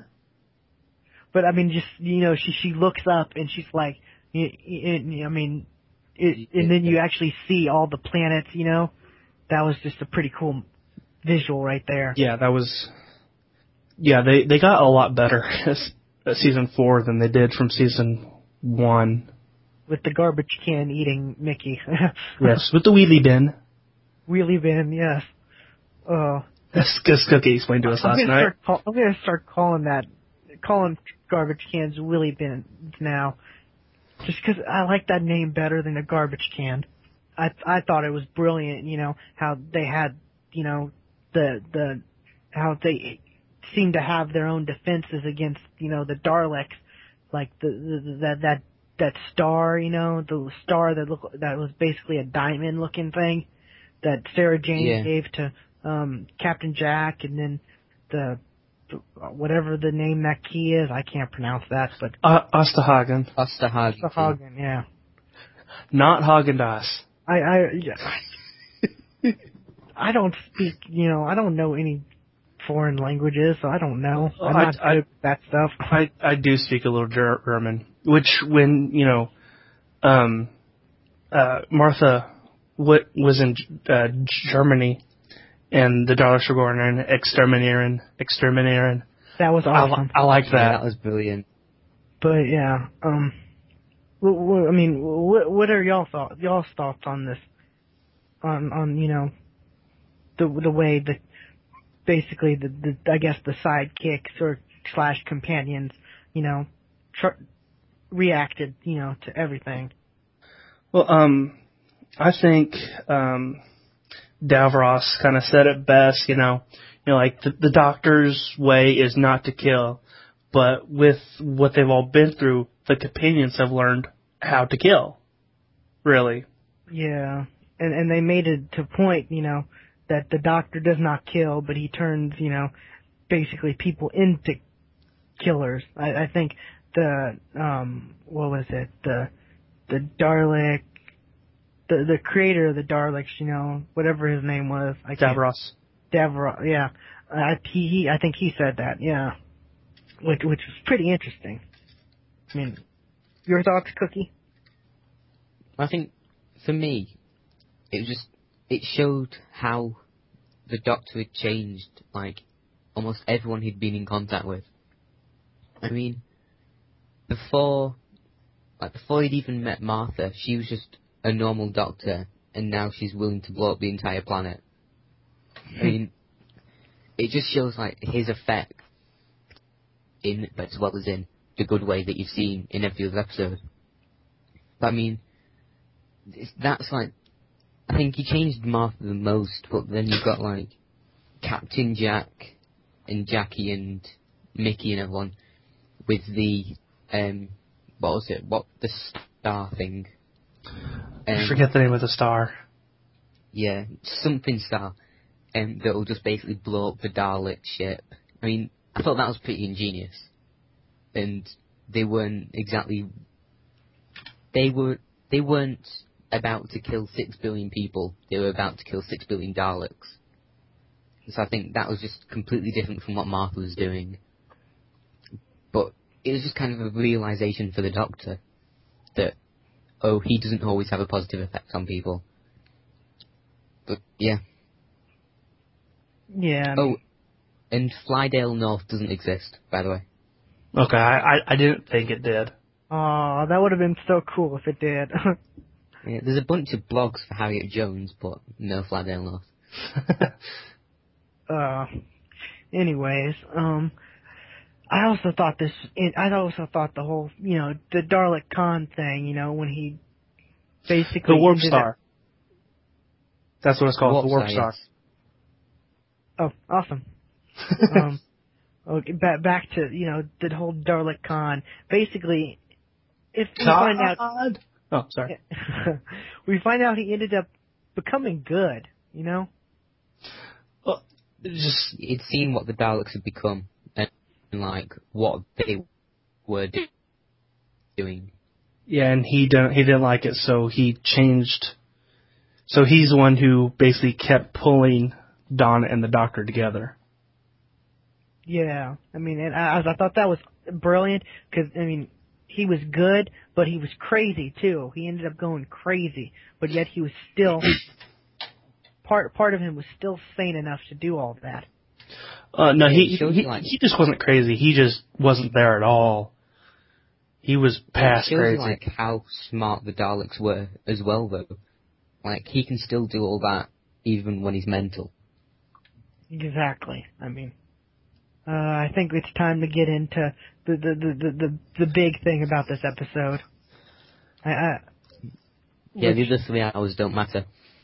But I mean, just, you know, she, she looks up and she's like, y- y- I mean, it, and then you actually see all the planets, you know. That was just a pretty cool visual right there. Yeah, that was. Yeah, they they got a lot better as, as season four than they did from season one. With the garbage can eating Mickey. Yes, with the wheelie bin. Wheelie bin, yes. Uh, That's because Cookie explained to us I'm last gonna night. Start call, I'm gonna start calling that, calling garbage cans wheelie bins now, just 'cause I like that name better than a garbage can. I I thought it was brilliant, you know, how they had, you know, the the how they seemed to have their own defenses against, you know, the Daleks, like the, the that that that star, you know, the star that looked that was basically a diamond looking thing that Sarah Jane Yeah. gave to um Captain Jack, and then the, the whatever the name that key is, I can't pronounce that, but Uh, Osterhagen. Osterhagen. the Hagen, yeah. Not Haagen-Dazs. I I yeah, I don't speak, you know, I don't know any foreign languages, so I don't know. Well, I'm I- not I- good at that stuff. I, I do speak a little Ger- German, which when, you know, um, uh, Martha w- was in uh, Germany and the Daleks were going in exterminating, exterminating. That was I, awesome. li- I like Yeah, that. that was brilliant. But yeah, um, wh- wh- I mean, what what are y'all thoughts? Y'all's thoughts on this? On on you know, the the way that basically the, the I guess the sidekicks or slash companions, you know, tr- reacted, you know, to everything. Well, um, I think um, Davros kind of said it best. You know, you know, like the, the Doctor's way is not to kill, but with what they've all been through, the companions have learned how to kill. Really. Yeah, and and they made it to point, you know, that the Doctor does not kill, but he turns, you know, basically people into killers. I, I think the um, what was it? The the Dalek, the the creator of the Daleks, you know, whatever his name was, I can't. Davros. Davros, yeah. I he, he I think he said that, yeah, which which was pretty interesting. I mean, your thoughts, Cookie? I think, for me, it was just, it showed how the Doctor had changed, like, almost everyone he'd been in contact with. I mean, before, like, before he'd even met Martha, she was just a normal Doctor, and now she's willing to blow up the entire planet. I mean, it just shows, like, his effect in, as well as in, the good way that you've seen in every other episode. But I mean, it's, that's like, I think he changed Martha the most, but then you've got like Captain Jack and Jackie and Mickey and everyone with the, um, what was it, what, the star thing. I Um, forget the name of the star. Yeah, something star, um, that will just basically blow up the Dalek ship. I mean, I thought that was pretty ingenious. And they weren't exactly, they were, they weren't about to kill six billion people, they were about to kill six billion Daleks. So I think that was just completely different from what Martha was doing. But it was just kind of a realization for the Doctor that, oh, he doesn't always have a positive effect on people. But, yeah. Yeah. I Oh, mean, and Flydale North doesn't exist, by the way. Okay, I, I, I didn't think it did. Aw, that would have been so cool if it did. Yeah, there's a bunch of blogs for Harriet Jones, but no Flagdale North. uh, anyways, um, I also thought this, I also thought the whole, you know, the Dalek Khan thing, you know, when he basically... The Warp ended Star. up- That's what it's called, the Warp Warp Star. Star, Oh, awesome. um, okay, back, back to, you know, the whole Dalek Khan. Basically, if we find out... God! Oh, sorry. we find out he ended up becoming good, you know? Well, it's just He'd seen what the Daleks had become, and, like, what they were do- doing. yeah, and he didn't he didn't like it, so he changed. So he's the one who basically kept pulling Donna and the Doctor together. Yeah, I mean, and I, I thought that was brilliant, because, I mean, he was good, but he was crazy, too. He ended up going crazy, but yet he was still... Part part of him was still sane enough to do all that. Uh, no, Yeah, he it shows he, you, like- he just wasn't crazy. He just wasn't there at all. He was past it shows crazy. you, like, how smart the Daleks were as well, though. Like, he can still do all that, even when he's mental. Exactly. I mean, uh, I think it's time to get into the the the the, the, the big thing about this episode. I, I Yeah, which- the other three hours don't matter.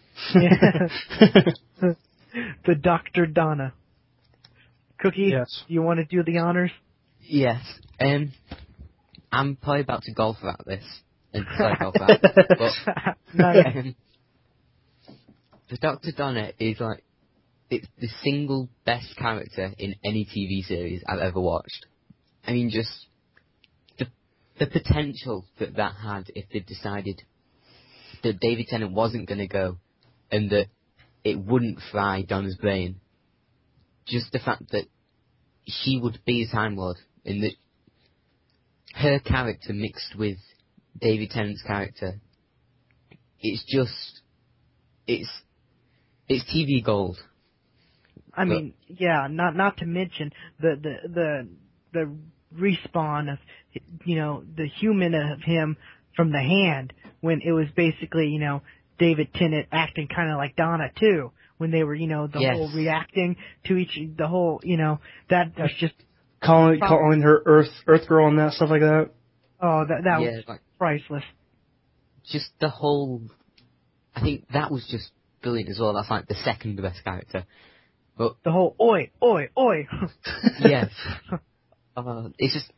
yeah. The Doctor Donna. Cookie, Yes. you want to do the honors? Yes. Um, I'm probably about to golf about this. And sorry, golf about. But Nice. um, the Doctor Donna is like it's the single best character in any T V series I've ever watched. I mean, just the the potential that that had if they decided that David Tennant wasn't going to go, and that it wouldn't fry Donna's brain. Just the fact that she would be a Time Lord, and that her character mixed with David Tennant's character, it's just, it's, it's T V gold. I mean, yeah, not not to mention the the the the respawn of, you know, the human of him from the Hand, when it was basically, you know, David Tennant acting kind of like Donna too, when they were, you know, the Yes. whole reacting to each, the whole, you know, that was just, calling calling her Earth Earth Girl and that stuff like that. oh, that that Yeah, was like, priceless. just the whole, I think that was just brilliant as well. That's like the second best character. But The whole oi, oi, oi. yes, uh, it's just,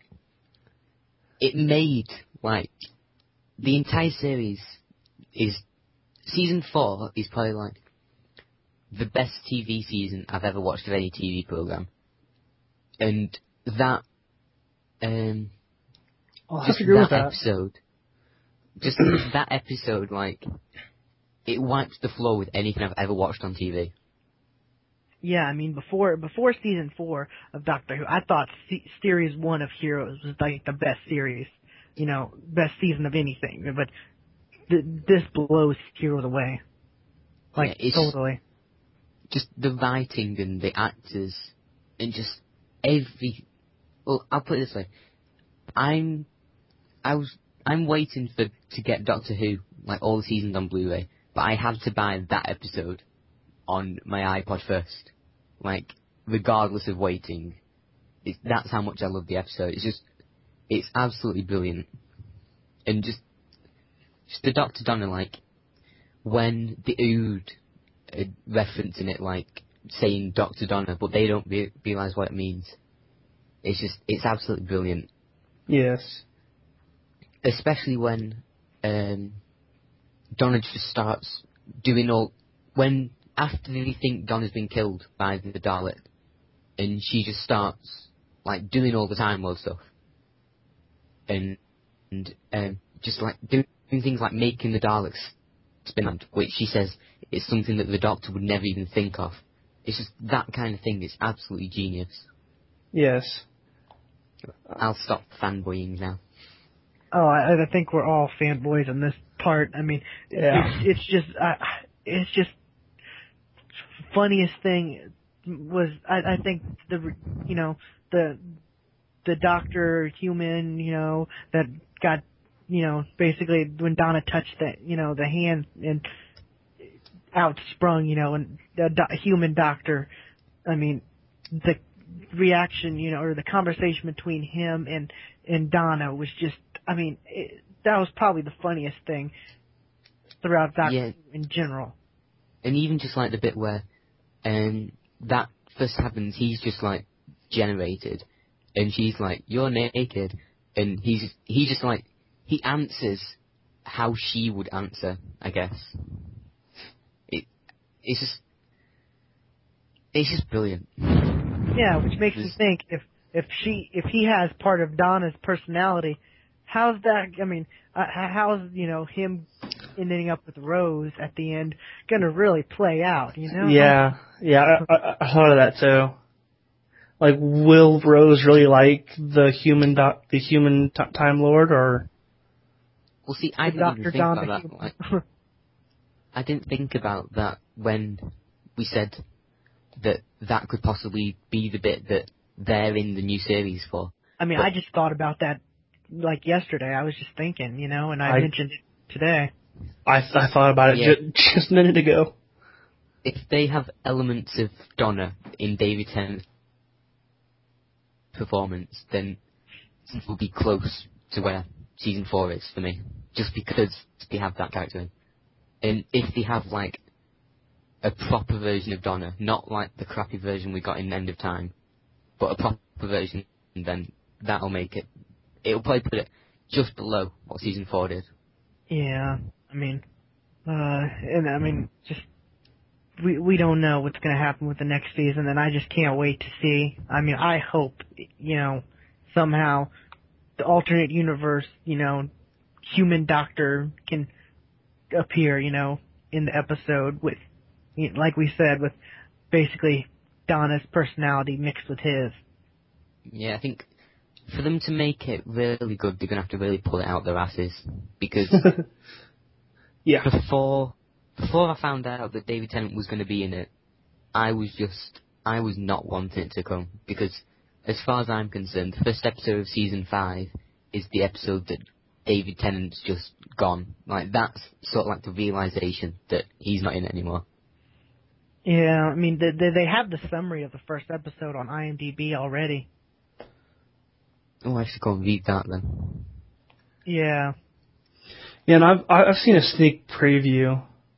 it made, like, the entire series is, season four is probably like the best T V season I've ever watched of any T V program. And that, um, I'll have just to agree that with that. episode, just that episode, like, it wiped the floor with anything I've ever watched on T V. Yeah, I mean, before before season four of Doctor Who, I thought se- series one of Heroes was like the best series, you know, best season of anything. But th- this blows Heroes away, like Yeah, it's- totally. Just the writing and the actors, and just every, well, I'll put it this way, I'm, I was, I'm waiting for, to get Doctor Who, like all the seasons on Blu-ray, but I had to buy that episode on my iPod first. Like, regardless of waiting. It, that's how much I love the episode. It's just, it's absolutely brilliant. And just, just the Doctor Donna, like, when the Ood uh, referencing it, like, saying Doctor Donna, but they don't re- realise what it means. It's just, it's absolutely brilliant. Yes. Especially when um, Donna just starts doing all, when, after they think Donna's been killed by the Dalek, and she just starts, like, doing all the Time Lord stuff. And, and um, just, like, doing things like making the Daleks spin around, which she says is something that the Doctor would never even think of. It's just that kind of thing. It's absolutely genius. Yes. I'll stop fanboying now. Oh, I, I think we're all fanboys on this part. I mean, Yeah. it's, it's just, uh, it's just funniest thing was I, I think the you know the the Doctor human, you know, that got, you know, basically when Donna touched the, you know, the hand and out sprung, you know, and the do- human doctor. I mean, the reaction, you know, or the conversation between him and and Donna was just, I mean, it, that was probably the funniest thing throughout Doctor Yeah. Who in general. And even just like the bit where um, that first happens, he's just like generated, and she's like, "You're naked," and he's he just like he answers how she would answer, I guess. It it's just it's just brilliant. Yeah, which makes me There's- think if if she if he has part of Donna's personality, how's that? I mean, uh, how's you know him ending up with Rose at the end going to really play out? You know? Yeah, yeah, I, I, I thought of that too. Like, will Rose really like the human doc, the human t- Time Lord, or? Well, see, I didn't Doctor even think Donna. about that. Like, I didn't think about that when we said that that could possibly be the bit that they're in the new series for. I mean, But- I just thought about that like yesterday. I was just thinking, you know, and I, I- mentioned it today. I I thought about it Yeah. ju- just a minute ago. If they have elements of Donna in David Tennant's performance, then it will be close to where season four is for me, just because they have that character in. And if they have like a proper version of Donna, not like the crappy version we got in End of Time, but a proper version, then that'll make it. It'll probably put it just below what season four did. Yeah, I mean, uh, and I mean, just we we don't know what's going to happen with the next season, and I just can't wait to see. I mean, I hope you know somehow the alternate universe, you know, human doctor can appear, you know, in the episode with, you know, like we said, with basically Donna's personality mixed with his. Yeah, I think for them to make it really good, they're gonna have to really pull it out their asses, because Yeah. before before I found out that David Tennant was going to be in it, I was just I was not wanting it to come, because as far as I'm concerned, the first episode of season five is the episode that David Tennant's just gone. Like, that's sort of like the realization that he's not in it anymore. Yeah, I mean, they, they they have the summary of the first episode on IMDb already. Oh, I should go and read that then. Yeah. Yeah, and I've I've seen a sneak preview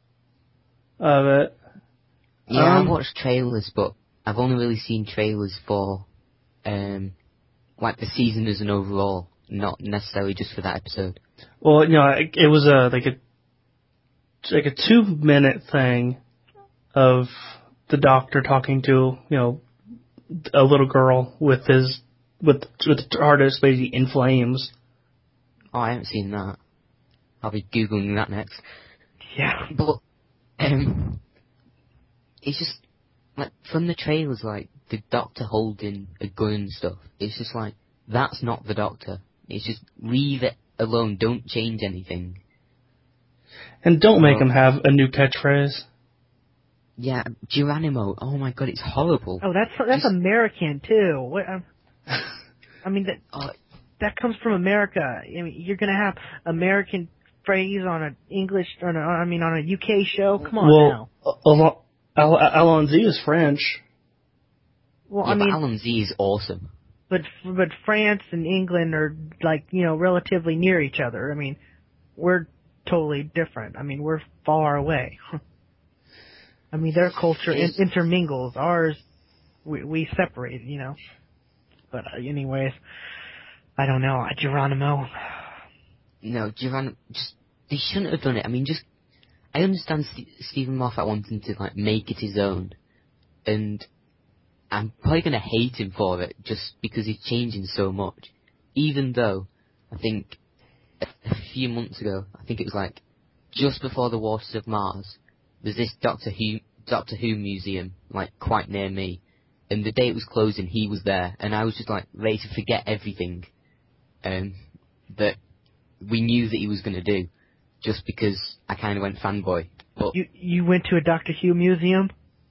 of it. Yeah, Um, I've watched trailers, but I've only really seen trailers for, um, like the season as an overall, not necessarily just for that episode. Well, you know, it, it was a like a like a two minute thing of the Doctor talking to, you know, a little girl with his with with the TARDIS basically in flames. Oh, I haven't seen that. I'll be googling that next. Yeah. But um, it's just like from the trailers, like the Doctor holding a gun and stuff. It's just like that's not the Doctor. It's just leave it alone. Don't change anything. And don't make Oh. him have a new catchphrase. Yeah, Geronimo. Oh my god, it's horrible. Oh, that's that's Just- American too. What? Um, I mean that Oh, that comes from America. I mean, you're gonna have American phrase on an English, on a, I mean, on a U K show. Come on now. Well, Al- Al- Alonzi is French. Well, yeah, I mean, but Alan Z is awesome. but but France and England are like, you know, relatively near each other. I mean, we're totally different. I mean, we're far away. I mean, their culture in, It's- intermingles. Ours, we we separate. You know. But uh, anyways, I don't know. Geronimo. No, Geronimo, just, they shouldn't have done it. I mean, just, I understand St- Stephen Moffat wanting to, like, make it his own, and I'm probably gonna hate him for it, just because he's changing so much. Even though, I think, a, a few months ago, I think it was like, just before the Waters of Mars, there's this Doctor Who, Doctor Who museum, like, quite near me, and the day it was closing, he was there, and I was just, like, ready to forget everything, um, that we knew that he was going to do, just because I kind of went fanboy. But, You you went to a Doctor Who museum?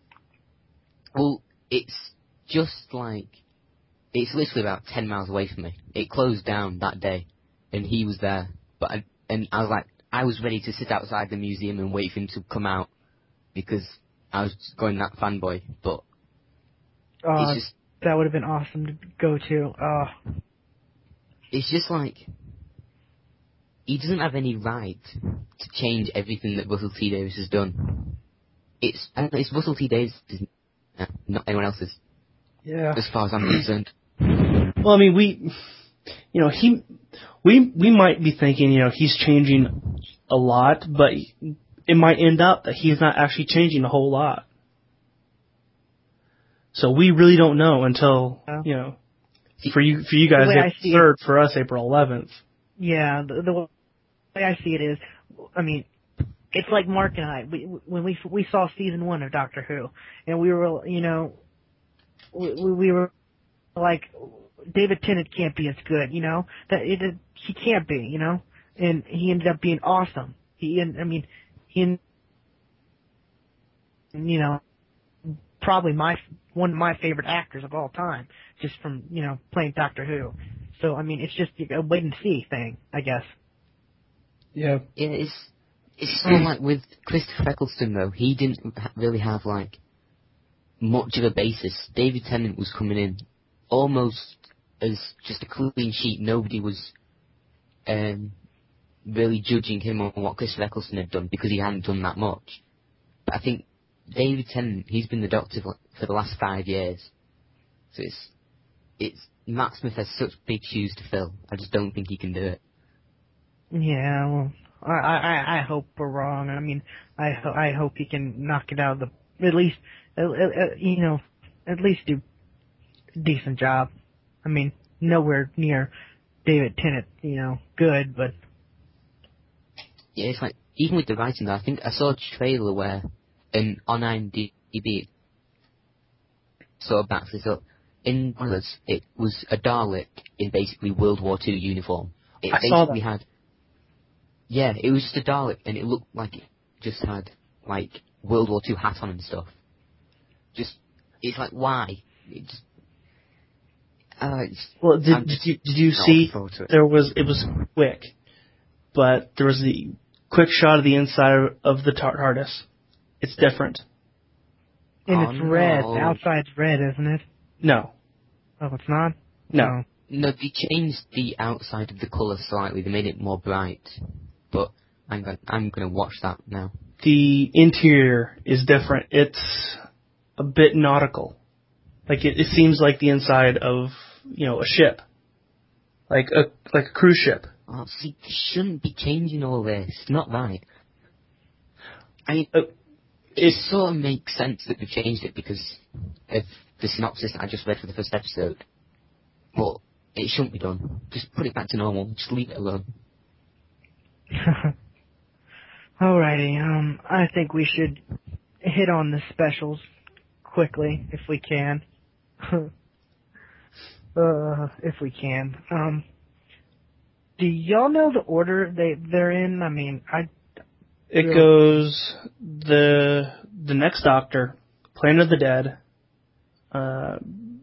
well, it's just like, it's literally about ten miles away from me. It closed down that day. and he was there, but I, and I was like, I was ready to sit outside the museum and wait for him to come out because I was going that fanboy. But Uh, it's just that would have been awesome to go to. Uh, it's just like he doesn't have any right to change everything that Russell T Davies has done. It's it's Russell T Davies, not anyone else's. yeah. As far as I'm concerned. Well, I mean, we, you know, he, we, we might be thinking, you know, he's changing a lot, but it might end up that he's not actually changing a whole lot. So we really don't know until, Yeah. you know, for you, for you guys, The way I April see third, for us, April eleventh. Yeah, the, the way I see it is, I mean, it's like Mark and I. We, when we we saw season one of Doctor Who, and we were, you know, we, we were like, David Tennant can't be as good, you know, that it, it he can't be, you know, and he ended up being awesome. He, I mean, he, you know, probably my one of my favorite actors of all time, just from, you know, playing Doctor Who. So I mean, it's just a wait and see thing, I guess. Yeah. Yeah, it's it's sort of like with Christopher Eccleston though. He didn't ha- really have like much of a basis. David Tennant was coming in almost as just a clean sheet. Nobody was um, really judging him on what Christopher Eccleston had done because he hadn't done that much. But I think David Tennant, he's been the Doctor for, for the last five years. So it's it's Matt Smith has such big shoes to fill. I just don't think he can do it. Yeah, well, I I I hope we're wrong. I mean, I ho- I hope he can knock it out of the at least uh, uh, you know at least do a decent job. I mean, nowhere near David Tennant, you know, good, but Yeah, it's like even with the writing though, I think I saw a trailer where um, on IMDb sort of backs this up. In one of those, it was a Dalek in basically World War Two uniform. It I saw basically that. had yeah, it was just a Dalek, and it looked like it just had like World War Two hat on and stuff. Just it's like why? It just uh, it's, Well, did, I'm did just you did you not see looking forward to it. there was it was quick, but there was the quick shot of the inside of the tar- TARDIS. It's different. and Oh, it's red. no. The outside's red, isn't it? No, Oh, it's not. no. Oh. No, they changed the outside of the colour slightly. They made it more bright. But I'm going I'm going to watch that now. The interior is different. It's a bit nautical. Like it, it seems like the inside of, you know, a ship, like a like a cruise ship. Oh, see, they shouldn't be changing all this. It's not right. I mean, Uh, it it sort of makes sense that they've changed it because of the synopsis that I just read for the first episode. But it shouldn't be done. Just put it back to normal. Just leave it alone. Alrighty, um, I think we should hit on the specials quickly if we can. uh, if we can. Um, do y'all know the order they they're in? I mean, I. it really- goes the the next Doctor, Planet of the Dead, uh,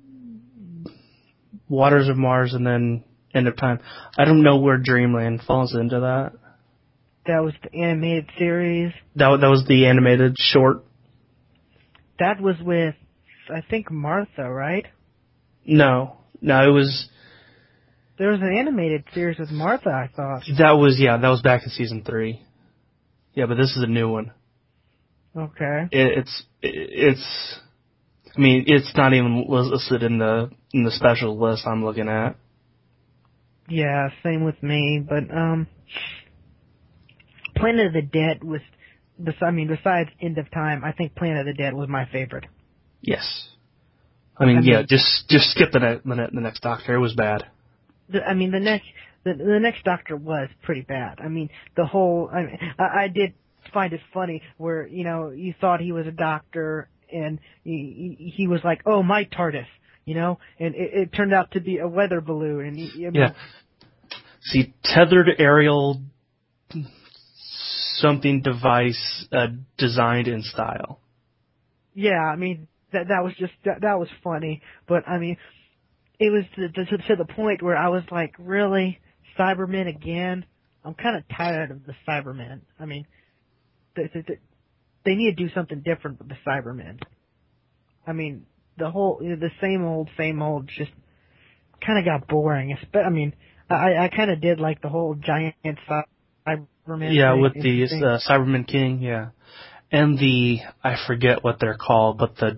Waters of Mars, and then End of Time. I don't know where Dreamland falls into that. That was the animated series. That wa- that was the animated short. That was with, I think, Martha, right? No, no, it was There was an animated series with Martha, I thought. that was yeah that was back in season three. Yeah, but this is a new one. Okay. It, it's it, it's. I mean, it's not even listed in the in the special list I'm looking at. Yeah, same with me, but, um, Planet of the Dead was, bes- I mean, besides End of Time, I think Planet of the Dead was my favorite. Yes. I mean, I yeah, mean- just just skip the, ne- the, ne- the next Doctor. It was bad. The, I mean, the next, the, the next Doctor was pretty bad. I mean, the whole, I, mean, I, I did find it funny where, you know, you thought he was a doctor and he, he he was like, oh, my TARDIS, you know, and it, it turned out to be a weather balloon. And he, I mean, Yeah. See, tethered aerial something device uh, designed in style. yeah, I mean, that that was just, that, that was funny. But, I mean, it was to, to, to the point where I was like, really? Cybermen again. I'm kind of tired of the Cybermen. I mean, they, they, they need to do something different with the Cybermen. I mean, the whole, you know, the same old, same old, just kind of got boring. I mean, I, I kind of did like the whole giant Cyberman. Yeah, thing, with the uh, Cyberman King, yeah. And the, I forget what they're called, but the,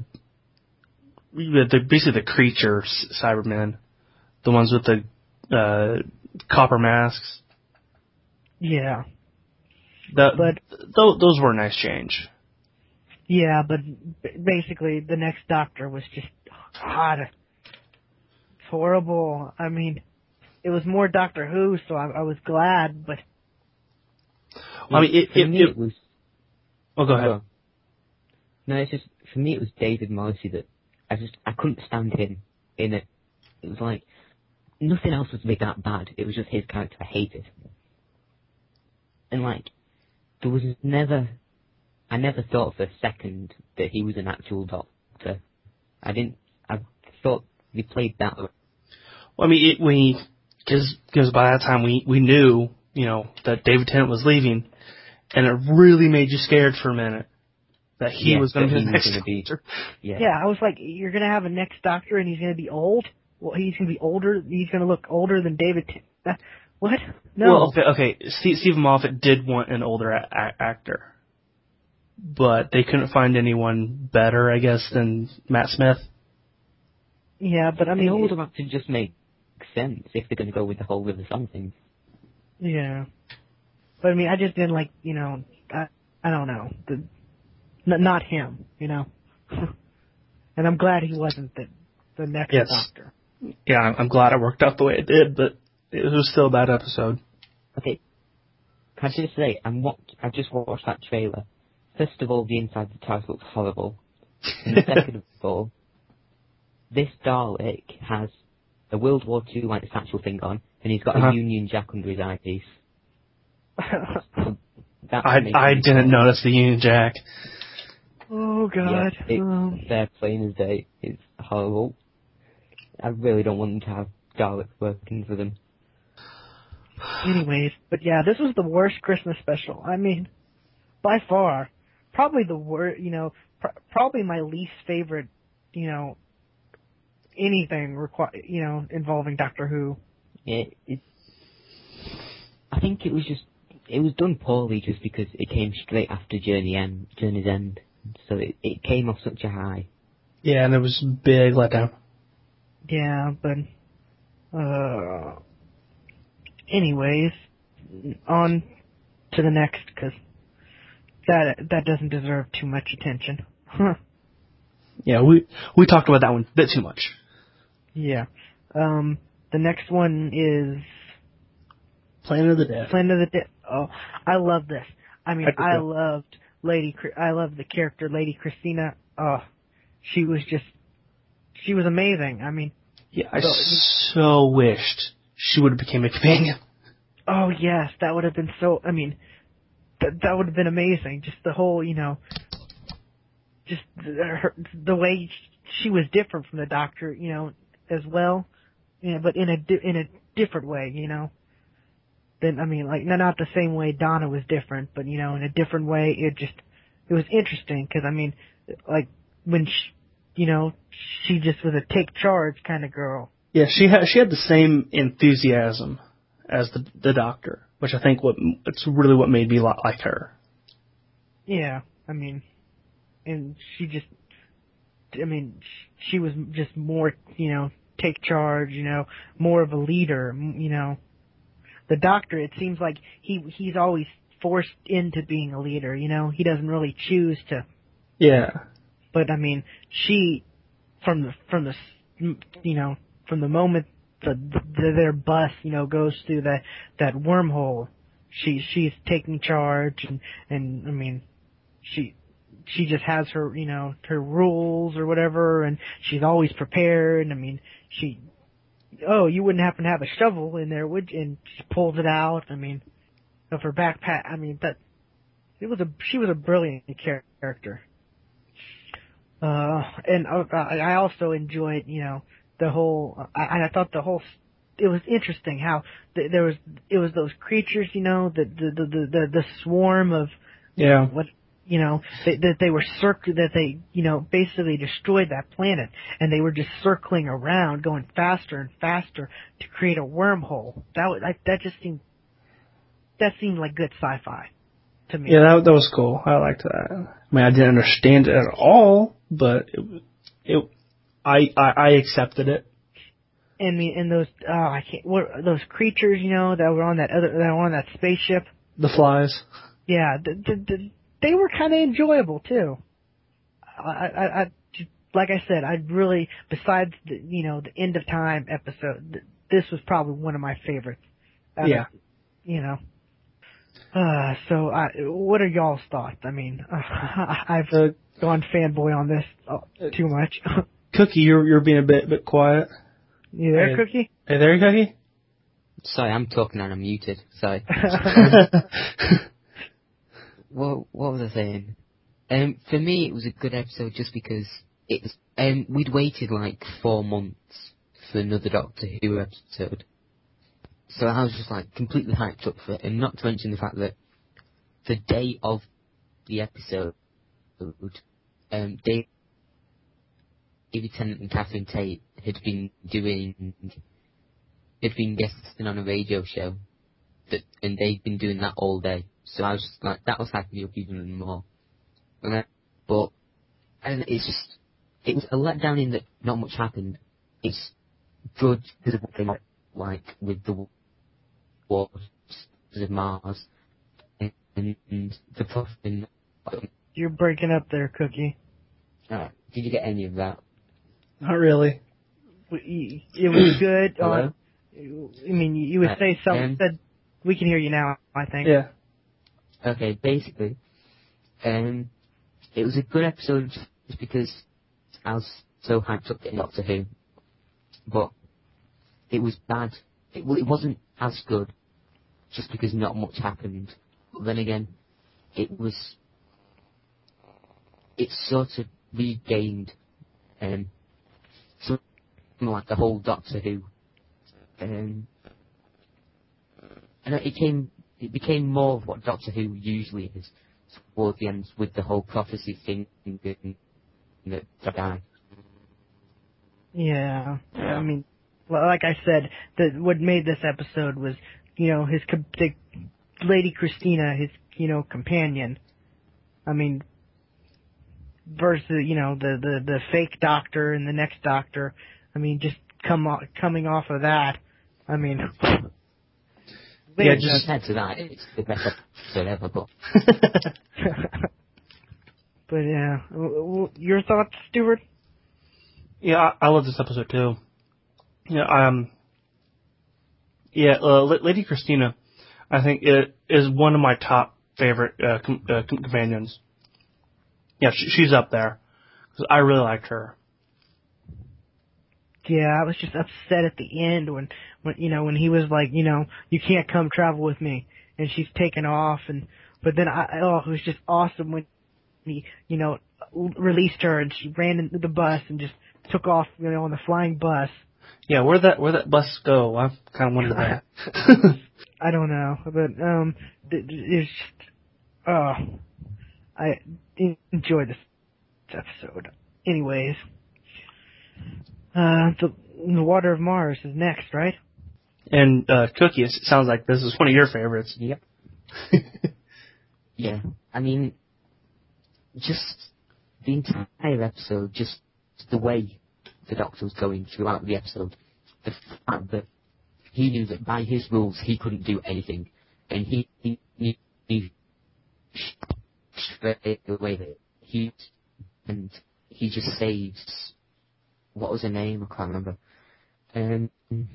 the basically the creature Cybermen. The ones with the uh, copper masks. Yeah. That, but th- those were a nice change. Yeah, but basically the next Doctor was just, oh God, it's horrible. I mean, it was more Doctor Who, so I, I was glad, but... Well, I mean, it, for it, me it, it was... Oh, go ahead. No, it's just, for me it was David Morrissey that I just, I couldn't stand him in it. It was like, nothing else was really that bad. It was just his character I hated. And like, there was never, I never thought for a second that he was an actual Doctor. I didn't, I thought they played that. Well, I mean, it, we, cause, cause by that time we, we knew, you know, that David Tennant was leaving, and it really made you scared for a minute. That he yeah, was going to be he the was next gonna be, Doctor. Yeah. Yeah, I was like, you're going to have a next Doctor and he's going to be old? Well, he's going to be older, he's going to look older than David T- uh, What? No. Well, okay, okay. Steve, Stephen Moffat did want an older a- a- actor. But they couldn't find anyone better, I guess, than Matt Smith. Yeah, but I mean... An older actor just makes sense if they're going to go with the whole River Song thing. Yeah. But I mean, I just didn't like, you know, I, I don't know. The, n- not him, you know. And I'm glad he wasn't the, the next Yes. Doctor. Yeah, I'm I'm glad it worked out the way it did, but it was still a bad episode. Okay. Can I just say, I'm what, I've just watched that trailer. First of all, the inside of the TARDIS looks horrible. And second of all, this Dalek has a World War Two like satchel thing on, and he's got uh-huh. a Union Jack under his eyepiece. So I I didn't notice the Union Jack. Oh, God. Yeah, it, um, they're plain as day. It's horrible. I really don't want them to have Dalek working for them. anyways, but yeah, this was the worst Christmas special. I mean, by far. Probably the worst, you know, pr- probably my least favorite, you know, anything, requi- you know, involving Doctor Who. Yeah, it, I think it was just, it was done poorly just because it came straight after Journey End, Journey's End. So it, it came off such a high. Yeah, and it was a big letdown. Yeah, but, uh, anyways, on to the next, because that, that doesn't deserve too much attention. Yeah, we we talked about that one a bit too much. Yeah. Um, the next one is Planet of the Dead. Planet of the Dead. Oh, I love this. I mean, I, I loved Lady, I loved the character Lady Christina. Oh, she was just, she was amazing. I mean, yeah, I so, so wished she would have became a companion. Oh yes, that would have been so. I mean, that that would have been amazing. Just the whole, you know, just the, her, the way she was different from the Doctor, you know, as well. You know, but in a di- in a different way, you know. Then I mean, like, no, not the same way Donna was different, but you know, in a different way. It just, it was interesting because I mean, like when she, you know, she just was a take charge kind of girl. Yeah, she had she had the same enthusiasm as the the Doctor, which I think what it's really what made me lot like her. Yeah, I mean, and she just, I mean, she was just more, you know, take charge, you know, more of a leader, you know. The Doctor, it seems like he he's always forced into being a leader, you know. He doesn't really choose to. Yeah. But I mean, she, from the from the, you know, from the moment the, the their bus, you know, goes through that that wormhole, she she's taking charge, and and I mean, she she just has her, you know, her rules or whatever, and she's always prepared. I mean, she. Oh, you wouldn't happen to have a shovel in there, would you? And she pulls it out. I mean, of her backpack. I mean, that it was a she was a brilliant character. Uh, and I, I also enjoyed, you know, the whole. I, I thought the whole it was interesting how th- there was it was those creatures, you know, the the the the, the, the swarm of Yeah. what you know they, that they were circ that they you know basically destroyed that planet, and they were just circling around, going faster and faster to create a wormhole. That was like that just seemed that seemed like good sci-fi to me. Yeah, that that was cool. I liked that. I mean, I didn't understand it at all, but it, it I, I I accepted it. And me and those oh I can't what those creatures, you know, that were on that other that were on that spaceship. The flies. Yeah, the, the, the, they were kind of enjoyable too. I, I, I, like I said, I really, besides the, you know, the end of time episode, th- this was probably one of my favorites. Out Yeah. of, you know. Uh, so, I, what are y'all's thoughts? I mean, uh, I've Uh, gone fanboy on this uh, too much. Cookie, you're you're being a bit bit quiet. You there, Hey. Cookie? Hey there, Cookie. Sorry, I'm talking and I'm muted. Sorry. What what was I saying? Um, for me, it was a good episode just because it was. Um, we'd waited like four months for another Doctor Who episode, so I was just like completely hyped up for it. And not to mention the fact that the day of the episode, um, Dave, David Tennant and Catherine Tate had been doing, had been guesting on a radio show, that, and they'd been doing that all day. So I was just like, that was hyping me up even more. And I, but, and it's just, it was a letdown in that not much happened. It's good because of what they like with the wars of Mars and, and, and the profit. You're breaking up there, Cookie. Uh, did you get any of that? Not really. We- It was good. Hello? On, I mean, you would Uh, say something. um, Said, we can hear you now, I think. Yeah. Okay, basically, um, it was a good episode just because I was so hyped up getting Doctor Who, but it was bad. It, well, it wasn't as good just because not much happened. But then again, it was, it sort of regained, um, something like the whole Doctor Who, um, and it came, it became more of what Doctor Who usually is towards the end with the whole prophecy thing and the guy. Yeah, I mean, well, like I said, the what made this episode was, you know, his com- the Lady Christina, his you know companion. I mean, versus you know the the the fake Doctor and the next Doctor. I mean, just come o- coming off of that. I mean, Yeah, Just just- compared to that, it's the best episode ever. But but yeah, W- w- your thoughts, Stuart? Yeah, I, I love this episode too. Yeah, um, yeah, uh, La- Lady Christina, I think it is one of my top favorite uh, com- uh, com- companions. Yeah, she, she's up there 'cause I really liked her. Yeah, I was just upset at the end when, when you know, when he was like, you know, you can't come travel with me, and she's taken off, and but then I, oh, it was just awesome when he, you know, released her and she ran into the bus and just took off, you know, on the flying bus. Yeah, where that where that bus go? I kind of wondered that. I don't know, but um, it- it's just, oh, I enjoyed this episode. Anyways, uh, the, the Water of Mars is next, right? And uh, Cookie, it sounds like this is one of your favorites. yep, yeah. I mean, just the entire episode, just the way the Doctor was going throughout the episode, the fact that he knew that by his rules he couldn't do anything, and he he, he, he straight away that he and he just saves. What was her name? I can't remember. Um,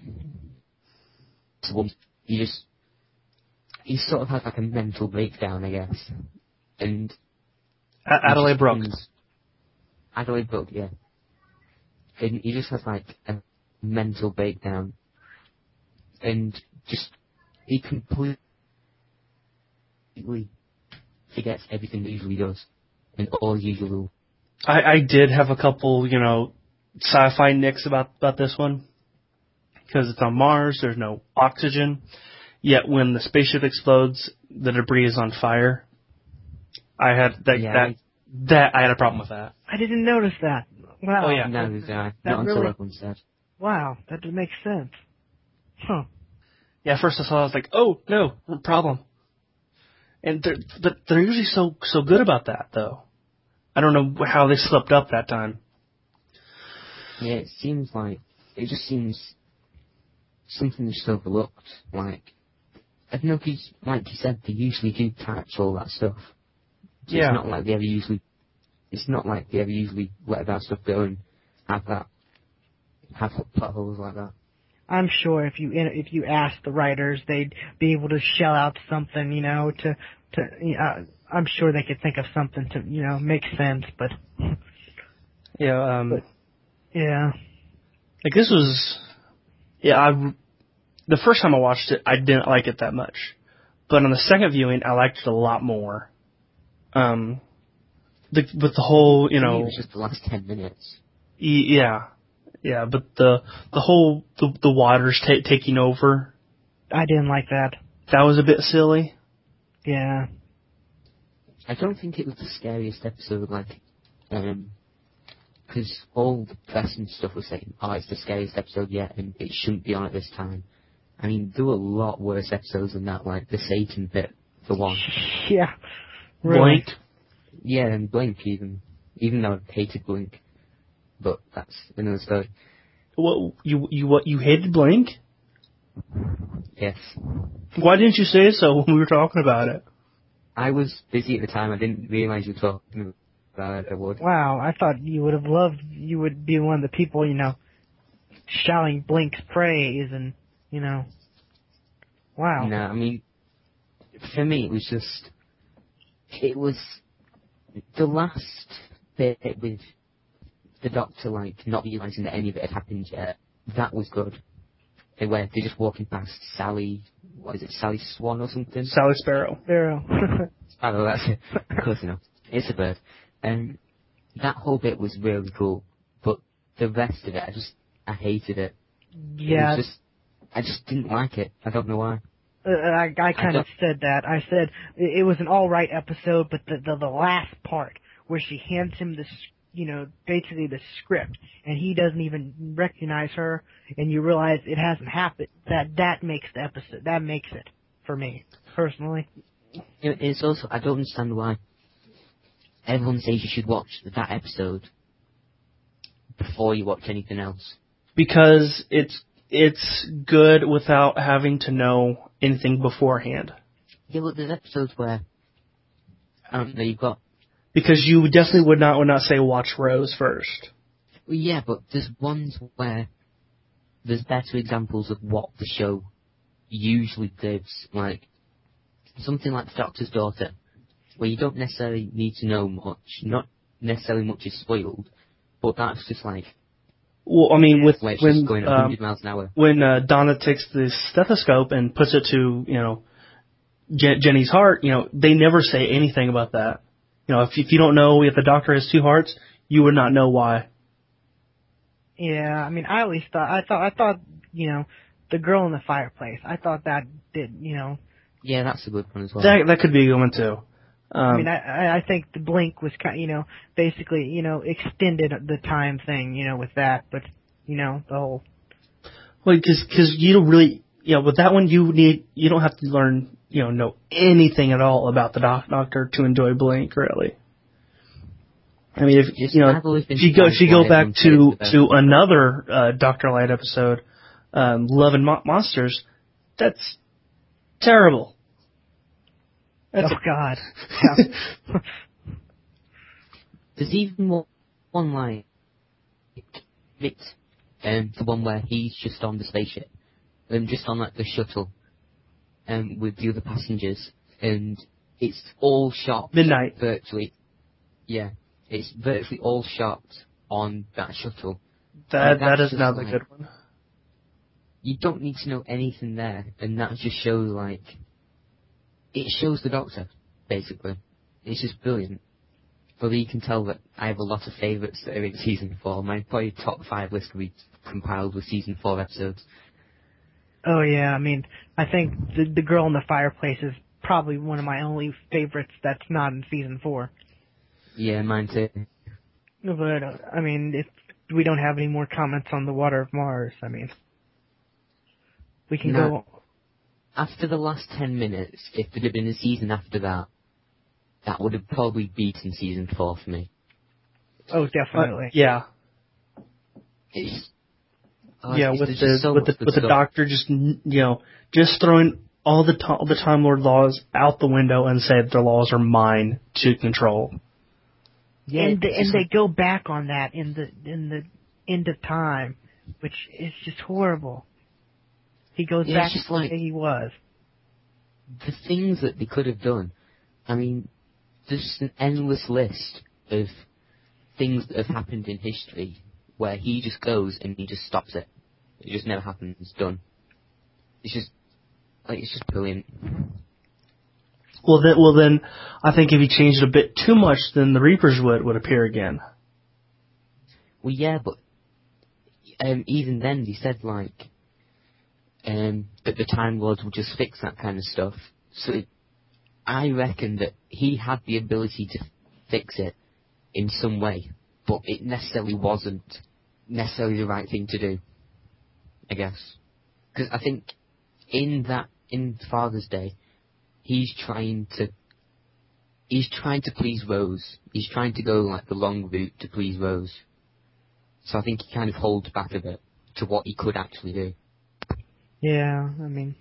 so he just he sort of had like a mental breakdown, I guess, and A- Adelaide Brooke. Adelaide Brooke, yeah. And he just has like a mental breakdown, and just he completely forgets everything that he usually does, and all usual. I, I did have a couple, you know, sci-fi nicks about about this one. because it's on Mars. There's no oxygen. Yet when the spaceship explodes, the debris is on fire. I had that Yeah, that I- that I had a problem with that. I didn't notice that. Wow. Oh, yeah. No, uh, That not until really- everyone said. Wow, that makes sense. Huh. Yeah, at first I saw it, I was like, oh no, problem. And they're but they're usually so so good about that though. I don't know how they slipped up that time. Yeah, it seems like it just seems something that's overlooked. Like I don't know if he's like you said, they usually do catch all that stuff. So Yeah. It's not like they ever usually. It's not like they ever usually let that stuff go and have that have plot holes like that. I'm sure if you if you asked the writers, they'd be able to shell out something, you know, to to. Uh, I'm sure they could think of something to, you know, make sense. But Yeah, um, But- yeah, like this was, yeah, I, the first time I watched it, I didn't like it that much, but on the second viewing, I liked it a lot more. Um, the, with the whole, you To me, know, it was just the last ten minutes. y- yeah, yeah, but the the whole the, the waters ta- taking over, I didn't like that. that was a bit silly. Yeah, I don't think it was the scariest episode, like, um, because all the press and stuff was saying, oh, it's the scariest episode yet, and it shouldn't be on at this time. I mean, there were a lot worse episodes than that, like the Satan bit, for one. yeah, really. Blink. Yeah, and Blink even, even though I hated Blink, but that's another story. What you you what you hated Blink? Yes. Why didn't you say so when we were talking about it? I was busy at the time, I didn't realise you were talking about it, I would. Wow, I thought you would have loved. You would be one of the people, you know, shouting Blink's praise and, you know. Wow. No, I mean, for me, it was just, it was the last bit with the Doctor, like, not realising that any of it had happened yet. That was good. They were, they're just walking past Sally, what is it, Sally Swan or something? Sally Sparrow. Sparrow. I don't know, that's it. Of course, you know. It's a bird. And that whole bit was really cool. But the rest of it, I just, I hated it. yeah. It was just, I just didn't like it. I don't know why. Uh, I, I kind of don't- said that. I said it, it was an all right episode, but the, the the last part where she hands him the, s- you know, basically the script, and he doesn't even recognize her, and you realize it hasn't happened. That that makes the episode. That makes it for me personally. It- It's also, I don't understand why everyone says you should watch that episode before you watch anything else. Because it's it's good without having to know anything beforehand. Yeah, look, there's episodes where, I don't know, you've got, Because you definitely would not would not say watch Rose first. well, yeah, but there's ones where there's better examples of what the show usually gives, like something like The Doctor's Daughter, where you don't necessarily need to know much, not necessarily much is spoiled, but that's just like, Well, I mean, with where it's when just going at one um, hundred miles an hour. when uh, Donna takes the stethoscope and puts it to you know Je- Jenny's heart, you know they never say anything about that. You know, if if you don't know if the Doctor has two hearts, you would not know why. Yeah, I mean, I always thought I thought I thought you know the girl in the fireplace. I thought that did you know. Yeah, that's a good one as well. That that could be a good one too. Um, I mean, I I I think the Blink was kind, you know, basically, you know, extended the time thing, you know, with that, but you know, the whole. Well, because because you don't really, you know, with that one you need you don't have to learn, you know, know anything at all about the doc- Doctor to enjoy Blink, really. I mean, if Just- you know, I've always been if you go if you go surprised back why to everyone says to it's the best. another uh, Doctor Light episode, um, Love and Mo- Monsters, that's terrible. That's Oh God. Yeah. There's even more, one like it, um, the one where he's just on the spaceship, um, just on like the shuttle, um, with the other passengers, and it's all shot Midnight. virtually. Yeah, it's virtually all shot on that shuttle. That Like, that that's is just another like- good one. You don't need to know anything there, and that just shows like it shows the Doctor basically. It's just brilliant. But you can tell that I have a lot of favourites that are in season four. My probably top five list could be compiled with season four episodes. Oh yeah, I mean, I think the the girl in the fireplace is probably one of my only favorites that's not in season four. Yeah, mine too. But uh, I mean, if we don't have any more comments on the Water of Mars, I mean, we can No. go. After the last ten minutes, if there'd have been a season after that, that would have probably beaten season four for me. Oh, definitely. Uh, yeah. It's, oh, Yeah, it's, with there's the just so with the much good with the stuff. doctor just you know just throwing all the to- the Time Lord laws out the window and said their laws are mine to control. Yeah, and the, it's and just they like- go back on that in the in the end of time, which is just horrible. He goes Yeah, back it's just to the like- way he was. the things that they could have done. I mean, there's an endless list of things that have happened in history where he just goes and he just stops it. It just never happens. It's done. It's just like it's just brilliant. Well, then, well then, I think if he changed it a bit too much, then the Reapers would would appear again. Well, yeah, but um, even then he said like um, that the Time Lords would just fix that kind of stuff. So it, I reckon that he had the ability to fix it in some way, but it necessarily wasn't necessarily the right thing to do, I guess. Because I think in that, in Father's Day, he's trying to, he's trying to please Rose. He's trying to go like the long route to please Rose. So I think he kind of holds back a bit to what he could actually do. Yeah, I mean,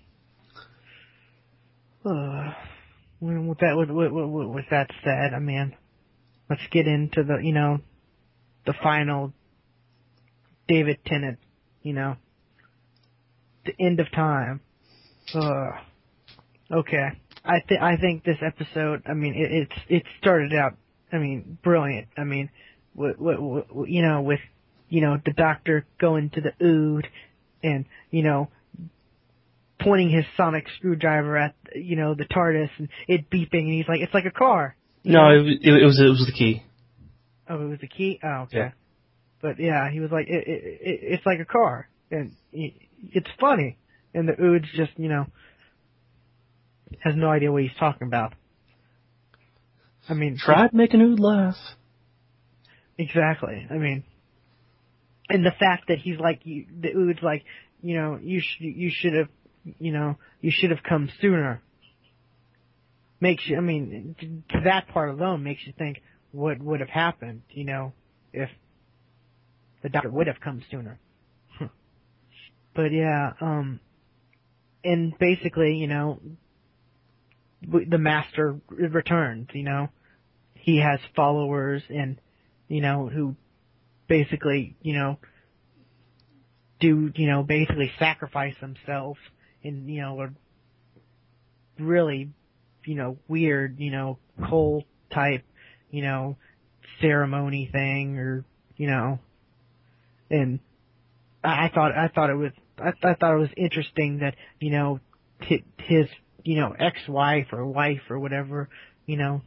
uh, with that with, with, with, with that said, I mean, let's get into the you know, the final David Tennant, you know, the end of time. Uh, okay, I think I think this episode, I mean, it it's it started out, I mean, brilliant. I mean, w- w- w- you know, with you know the Doctor going to the Ood, and you know. Pointing his sonic screwdriver at you know the TARDIS and it beeping, and he's like, "It's like a car." You No, know? it, it, it was it was the key. Oh, it was the key. Oh, okay. Yeah. But yeah, he was like, it, it, it, "It's like a car," and he, it's funny. And the Ood's just you know has no idea what he's talking about. I mean, Tried making Ood laugh. exactly. I mean, and the fact that he's like, you, the Ood's like, you know, you sh- you should have. You know, you should have come sooner. Makes you, I mean, to that part alone makes you think what would have happened, you know, if the Doctor would have come sooner. But yeah, um, and basically, you know, the Master returns, you know, he has followers and, you know, who basically, you know, do, you know, basically sacrifice themselves in, you know, a really, you know, weird, you know, cult type, you know, ceremony thing, or, you know, and I, I thought, I thought it was, I, I thought it was interesting that, you know, his, his, you know, ex-wife or wife or whatever, you know,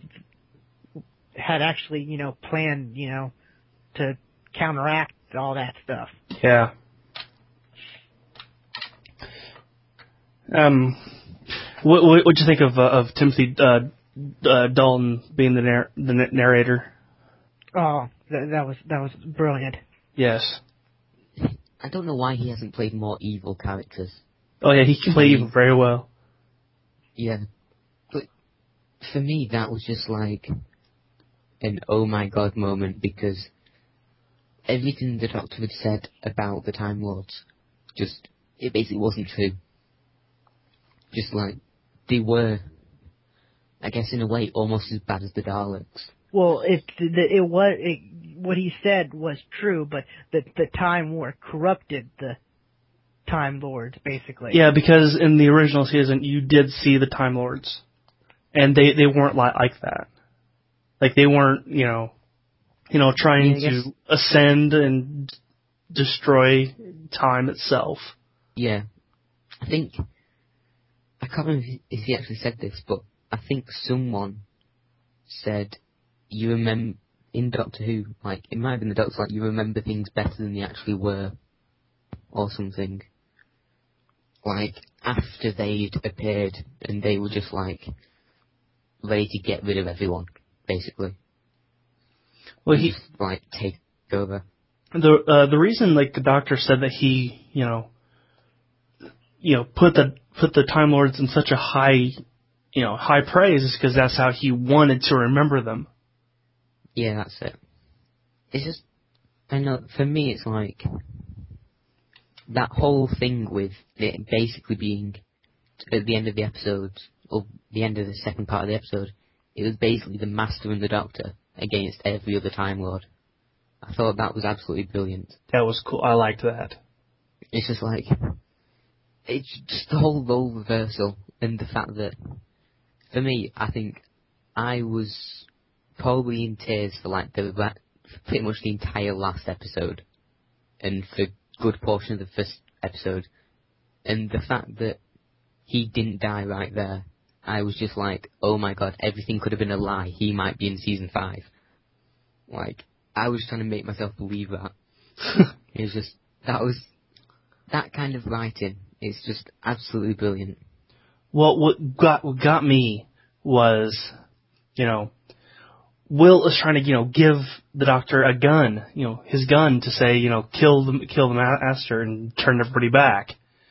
had actually, you know, planned, you know, to counteract all that stuff. Yeah. Um, what what what'd you think of uh, of Timothy uh, uh, Dalton being the narr- the narrator? Oh, that, that was that was brilliant. Yes. I don't know why he hasn't played more evil characters. Oh yeah, he can play evil very well. Yeah. But for me, that was just like an oh my god moment, because everything the Doctor had said about the Time Lords, just, it basically wasn't true. Just like, they were, I guess in a way, almost as bad as the Daleks. Well, it it, it was it, what he said was true, but the the Time War corrupted the Time Lords, basically. Yeah, because in the original season, you did see the Time Lords, and they they weren't li- like that. Like they weren't, you know, you know, trying Yeah, I guess- to ascend and destroy time itself. Yeah. I think, I can't remember if he actually said this, but I think someone said, you remember, in Doctor Who, like, it might have been the Doctor, like, you remember things better than they actually were, or something. like, after they'd appeared, and they were just, like, ready to get rid of everyone, basically. Well, he... Just, like, take over. The uh, the reason, like, the Doctor said that he, you know, you know, put the put the Time Lords in such a high, you know, high praise is because that's how he wanted to remember them. Yeah, that's it. It's just, I know, for me it's like, that whole thing with it basically being, at the end of the episode, or the end of the second part of the episode, it was basically the Master and the Doctor against every other Time Lord. I thought that was absolutely brilliant. That was cool. I liked that. It's just like, it's just the whole role reversal, and the fact that, for me, I think I was probably in tears for like the for pretty much the entire last episode, and for a good portion of the first episode, and the fact that he didn't die right there, I was just like, oh my god, everything could have been a lie. He might be in season five. Like, I was trying to make myself believe that. It was just, that was, that kind of writing is just absolutely brilliant. Well, what got what got me was, you know, Will is trying to, you know, give the Doctor a gun, you know, his gun to say, you know, kill the kill the Master and turn everybody back.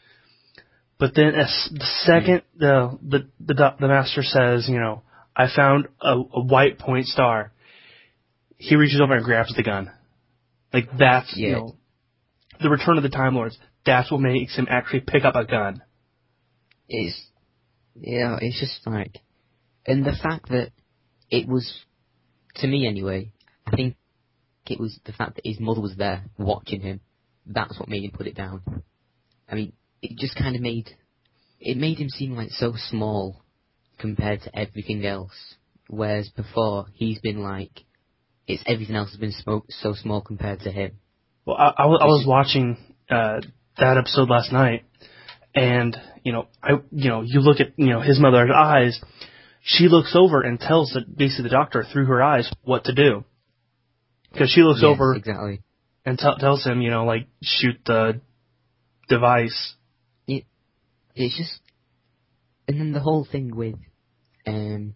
But then, as the second the the the, the Master says, you know, I found a, a white point star, he reaches over and grabs the gun. Like, that's, yeah. you know, the return of the Time Lords. That's what makes him actually pick up a gun. It's, yeah, it's just like, and the fact that it was, to me anyway, I think it was the fact that his mother was there watching him. That's what made him put it down. I mean, it just kind of made, it made him seem like so small compared to everything else. Whereas before, he's been like, it's everything else has been so, so small compared to him. Well, I, I, I was watching uh, that episode last night, and you know, I you know, you look at you know his mother's eyes. She looks over and tells the, basically the Doctor through her eyes what to do, because she looks yes, over exactly. and t- tells him, you know, like, shoot the device. It it's just, and then the whole thing with um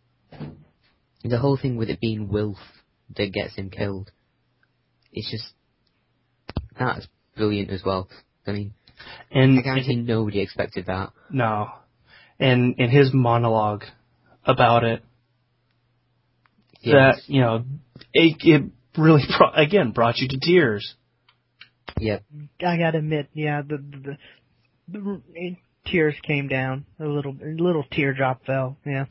the whole thing with it being Wilf that gets him killed. It's just, that's brilliant as well. I mean, And I guarantee nobody expected that. No, and in his monologue about it, Yes. that you know, it, it really brought, again brought you to tears. Yep. I gotta admit, yeah, the the, the, the it, tears came down a little, a little teardrop fell. Yeah.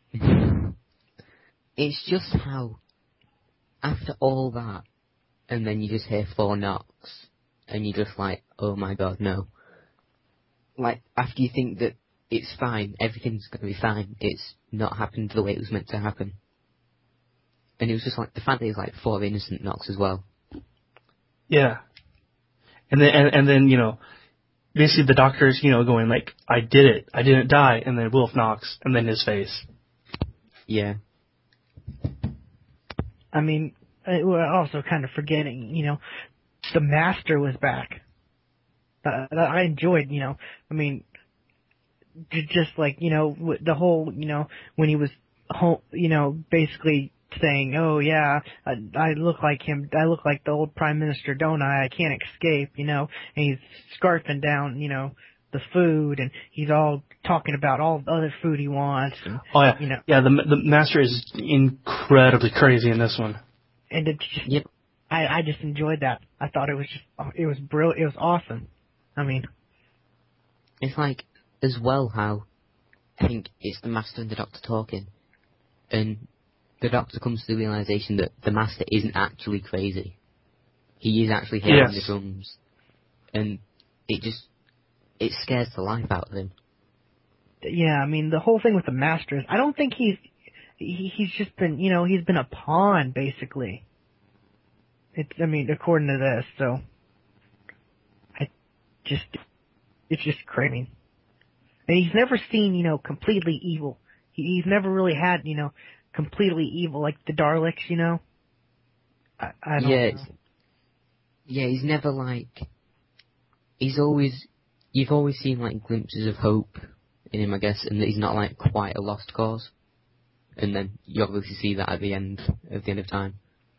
It's just how, after all that, and then you just hear four knocks, and you're just like, oh my god, no. Like, after you think that it's fine, everything's going to be fine, it's not happened the way it was meant to happen. And it was just like, the fact that it was like four innocent knocks as well. Yeah, and then and, and then you know, basically the Doctor's you know going like, I did it, I didn't die, and then Wilf knocks, and then his face. Yeah. I mean, I- we're also kind of forgetting, you know, the Master was back. Uh, I enjoyed, you know, I mean, j- just like, you know, w- the whole, you know, when he was, home, you know, basically saying, oh yeah, I, I look like him, I look like the old Prime Minister, don't I? I can't escape, you know, and he's scarfing down, you know, the food, and he's all talking about all the other food he wants, and, Oh yeah, you know. yeah. The the Master is incredibly crazy in this one. And it just, Yep. I, I just enjoyed that. I thought it was just, it was brilliant, it was awesome. I mean, It's like, as well how, I think it's the Master and the Doctor talking, and the Doctor comes to the realisation that the Master isn't actually crazy. He is actually hearing Yes. the drums. And it just, it scares the life out of him. yeah, I mean, the whole thing with the Master is, I don't think he's, he, he's just been, you know, he's been a pawn, basically. It's, I mean, according to this, so, I just, it's just crazy. And he's never seen, you know, completely evil. He, he's never really had, you know, completely evil, like the Daleks, you know? I, I don't yeah, know. yeah, he's never like, he's always, you've always seen like glimpses of hope in him, I guess, and that he's not like quite a lost cause. And then you obviously see that at the end of the end of time.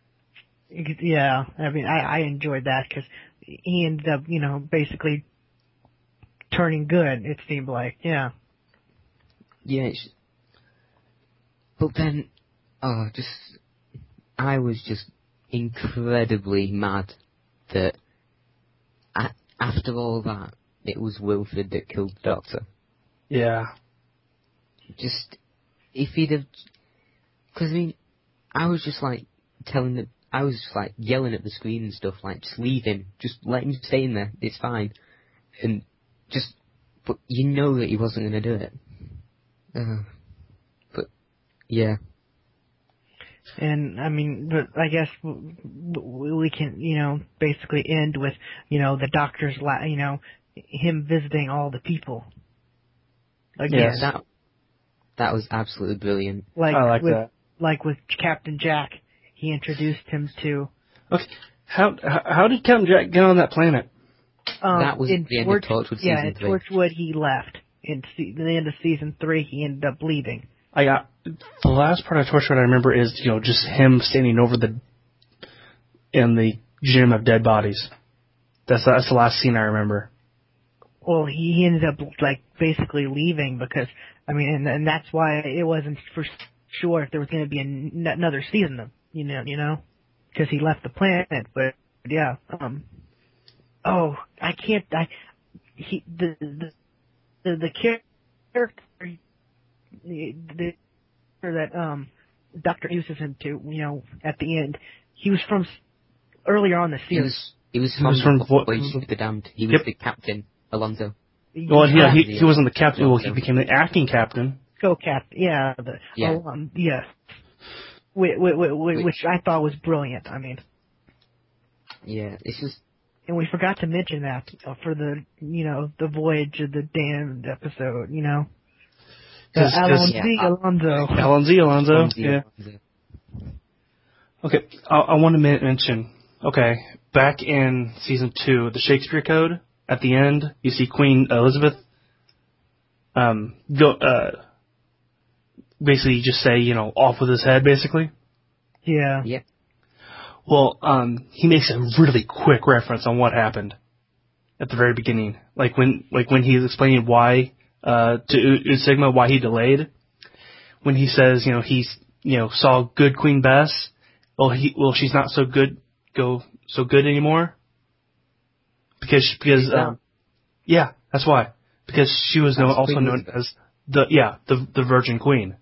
Yeah, I mean, I, I enjoyed that because he ended up, you know, basically turning good. It seemed like, yeah. Yeah, it's, but then, oh, just I was just incredibly mad that a after all that, it was Wilfred that killed the Doctor. Yeah. Just, if he'd have... Because, I mean, I was just, like, telling the... I was just, like, yelling at the screen and stuff, like, just leave him. Just let him stay in there. It's fine. And just... But you know that he wasn't going to do it. Uh, but, yeah. And, I mean, but I guess w- w- we can, you know, basically end with, you know, the Doctor's, la- you know, him visiting all the people. Again. Yes. That, that was absolutely brilliant. Like I like with, that. Like with Captain Jack, he introduced him to... Okay, how how, how did Captain Jack get on that planet? Um, That was in the end Torch, of Torchwood yeah, season in three. Torchwood he left. In se- the end of season three, he ended up leaving. I got the last part of Torchwood I remember is you know just him standing over the in the gym of dead bodies. That's that's the last scene I remember. Well, he, he ended up like basically leaving because I mean, and, and that's why it wasn't for sure if there was going to be an, another season of you know you know because he left the planet. But yeah, um, oh, I can't. I he the the the, the character the, the that um Doctor uses him to you know at the end. He was from s- earlier on the He series. was, he was He from, was from Vo- Voyage of the Damned. He was Yep. the captain, Alonso. Well, yeah, he Yeah. he wasn't the captain. Well, he became the acting captain. Co-cap, yeah, the, Yeah. oh, um, yeah, which, which, Which- which I thought was brilliant. I mean, Yeah, it's just, and we forgot to mention that uh, for the, you know, the Voyage of the Damned episode, you know, the 'Cause- 'cause- Alonso, Yeah, uh, Alonso. Alan Z. Alonso. Alonso, Yeah. Alonso. Okay, I, I want to mention. Okay, back in season two, the Shakespeare Code. At the end, you see Queen Elizabeth. Um, go uh, basically just say you know off with his head, basically. Yeah, Yep. Well, um, he makes a really quick reference on what happened at the very beginning, like when like when he's explaining why uh, to U- U Sigma why he delayed. When he says, you know, he's you know saw good Queen Bess. Well, he well she's not so good go so good anymore because because Is that- um, yeah that's why because she was known, That's also Queen known Elizabeth. as the yeah the the Virgin Queen.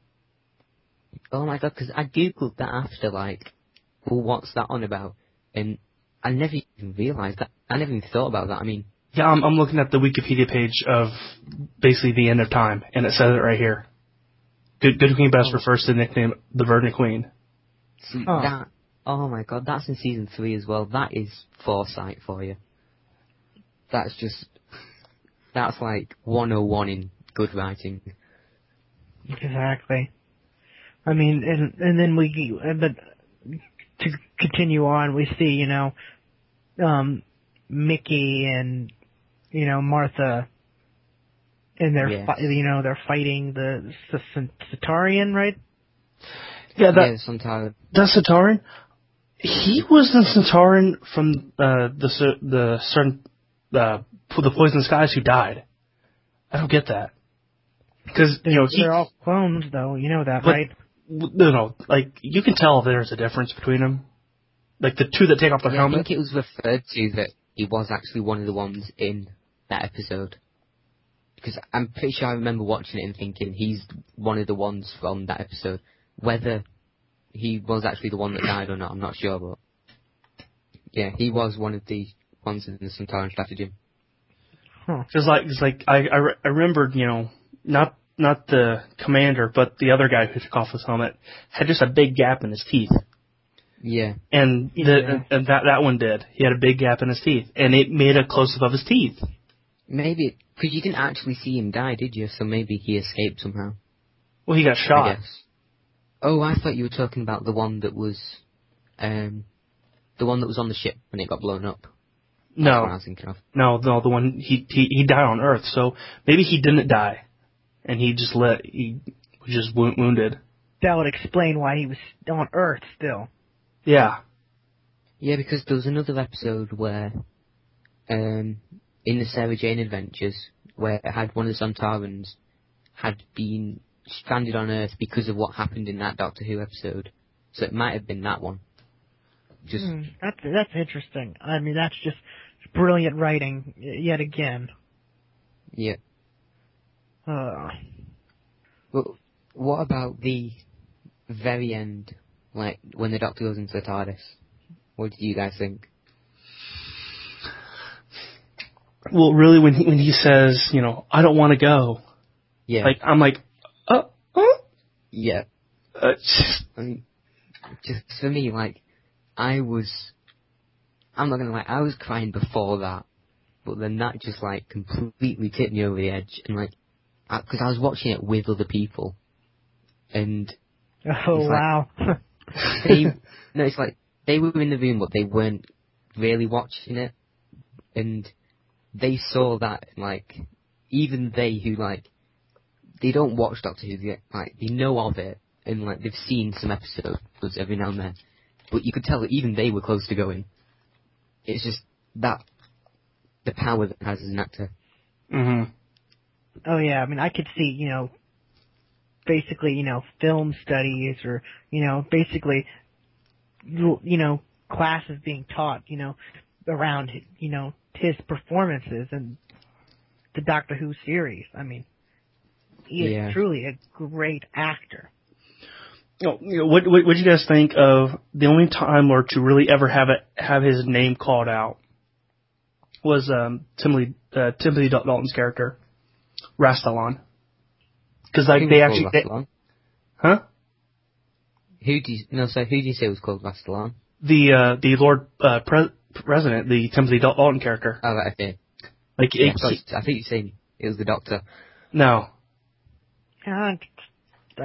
Oh my god, because I googled that after, like, well, what's that on about? And I never even realised that. I never even thought about that. I mean, Yeah, I'm, I'm looking at the Wikipedia page of basically the end of time, and it says it right here. Good, Good Queen Bess Oh. refers to the nickname the Virgin Queen. see, Huh. that, oh my god, that's in season three as well. That is foresight for you. That's just, that's like one oh one in good writing. exactly. I mean, and and then we, but to continue on, we see, you know, um, Mickey and you know Martha, and they're Yes. fi- you know they're fighting the S- Centaurian, right? Yeah, that yeah, sometimes. that Centaurian. He was the Centaurian from uh, the cer- the certain uh, the Poison Skies who died. I don't get that because you know he They're all clones, though. You know that, but- right? no no like you can tell there's a difference between them. Like the two that take off their Yeah, I helmet. think it was referred to that he was actually one of the ones in that episode. Because I'm pretty sure I remember watching it and thinking he's one of the ones from that episode. Whether he was actually the one that died or not, I'm not sure, but yeah, he was one of the ones in the Centaurian stratagem. Because like, cause like I, I, re- I remembered, you know, not not the commander, but the other guy who took off his helmet had just a big gap in his teeth, Yeah, and the Yeah. and that that one did. He had a big gap in his teeth, and it made a close up of his teeth. maybe because you didn't actually see him die, did you? So maybe he escaped somehow. Well, he got I shot. guess. Oh, I thought you were talking about the one that was, um, the one that was on the ship when it got blown up. No. That's what I was thinking of. No, no, the one he he he died on Earth. So maybe he didn't die, and he just let he was just wo- wounded. That would explain why he was on Earth still. Yeah. Yeah, because there was another episode where, um, in the Sarah Jane Adventures, where it had one of the Sontarans had been stranded on Earth because of what happened in that Doctor Who episode. So it might have been that one. Just Hmm, that's that's interesting. I mean, that's just brilliant writing y- yet again. yeah. Uh, But what about the very end, like when the Doctor goes into the TARDIS? What did you guys think? Well, really, when he when he says, you know, I don't want to go, Yeah. like I'm like, uh, uh, yeah. uh just, I mean, just for me, like, I was, I'm not gonna lie, I was crying before that, but then that just like completely tipped me over the edge, and like, because I, I was watching it with other people, and oh It's like- wow. they, no, it's like, they were in the room, but they weren't really watching it, and they saw that, like, even they who, like, they don't watch Doctor Who, they, like, they know of it, and, like, they've seen some episodes every now and then, but you could tell that even they were close to going. It's just that, the power that it has as an actor. mm-hmm. Oh yeah, I mean, I could see, you know, basically, you know, film studies or, you know, basically, you you know, classes being taught, you know, around, you know, his performances and the Doctor Who series. I mean, he is Yeah. truly a great actor. Oh, you know, what what what do you guys think of the only time or to really ever have it have his name called out was um, Timothy uh, Timothy Dal- Dalton's character, Rastalon, because like Who they was actually called they, Rastalon? huh Who do you, no, so who do you say was called Rastalon? the uh, the Lord uh, Pre- President, the Timothy Dal- Dalton character, Oh, right, okay. like Yeah, it, sorry, I think you're saying it was the Doctor. no. Yeah, I, I,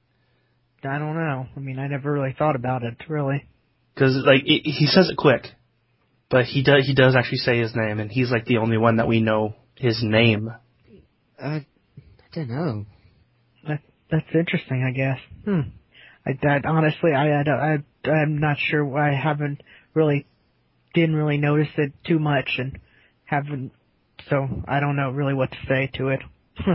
I don't know. I mean, I never really thought about it, really. Because like it, he says it quick, but he does he does actually say his name, and he's like the only one that we know his name. Uh, I don't know. That, that's interesting, I guess. Hmm. I, that, honestly, I, I, don't- I, I'm not sure. I haven't really, didn't really notice it too much, and haven't. So I don't know really what to say to it.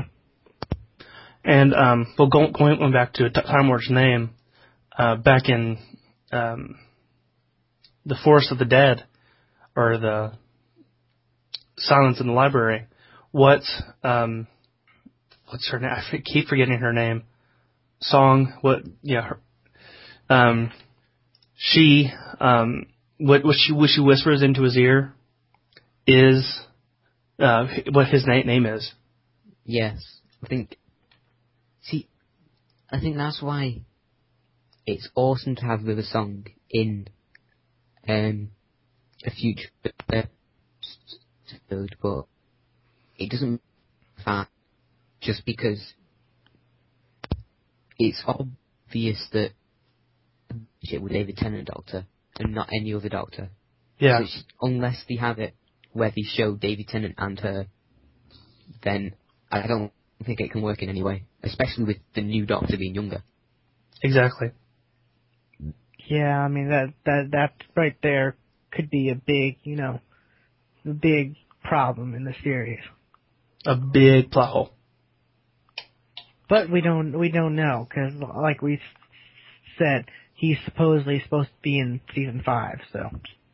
And um, well, going going back to Time Lord's name, uh, back in um, the Forest of the Dead, or the Silence in the Library, what um, what's her name? I f- keep forgetting her name. Song, what? Yeah, her, um, she um, what what she what she whispers into his ear is uh, what his na- name is. Yes, I think. See, I think that's why it's awesome to have River Song in um, a future episode, but it doesn't matter just because it's obvious that it with David Tennant Doctor and not any other Doctor. Yeah, So it's, unless they have it where they show David Tennant and her, then I don't think it can work in any way, especially with the new Doctor being younger. exactly. Yeah, I mean that that that right there could be a big, you know, a big problem in the series. A big plot hole. But we don't we don't know because, like we said, he's supposedly supposed to be in season five. So,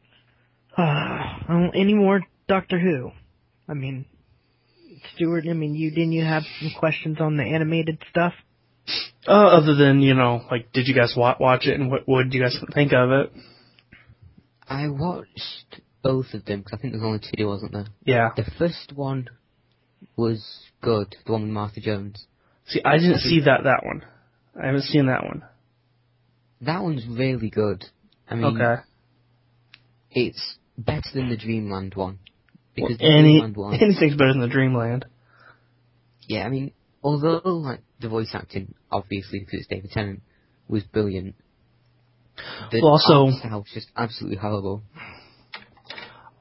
uh, any more Doctor Who? I mean, Stuart. I mean, you didn't you have some questions on the animated stuff? Uh, other than, you know, like, did you guys wa- watch it, and what, what did you guys think of it? I watched both of them because I think there's only two, wasn't there? Yeah. The first one was good, the one with Martha Jones. See, I didn't see that that one. I haven't seen that one. That one's really good. I mean, Okay. it's better than the Dreamland one. Well, Because the any Dreamland one, anything's better than the Dreamland. yeah, I mean, although like the voice acting, obviously because it's David Tennant, was brilliant. The Well, also- art style was just absolutely horrible.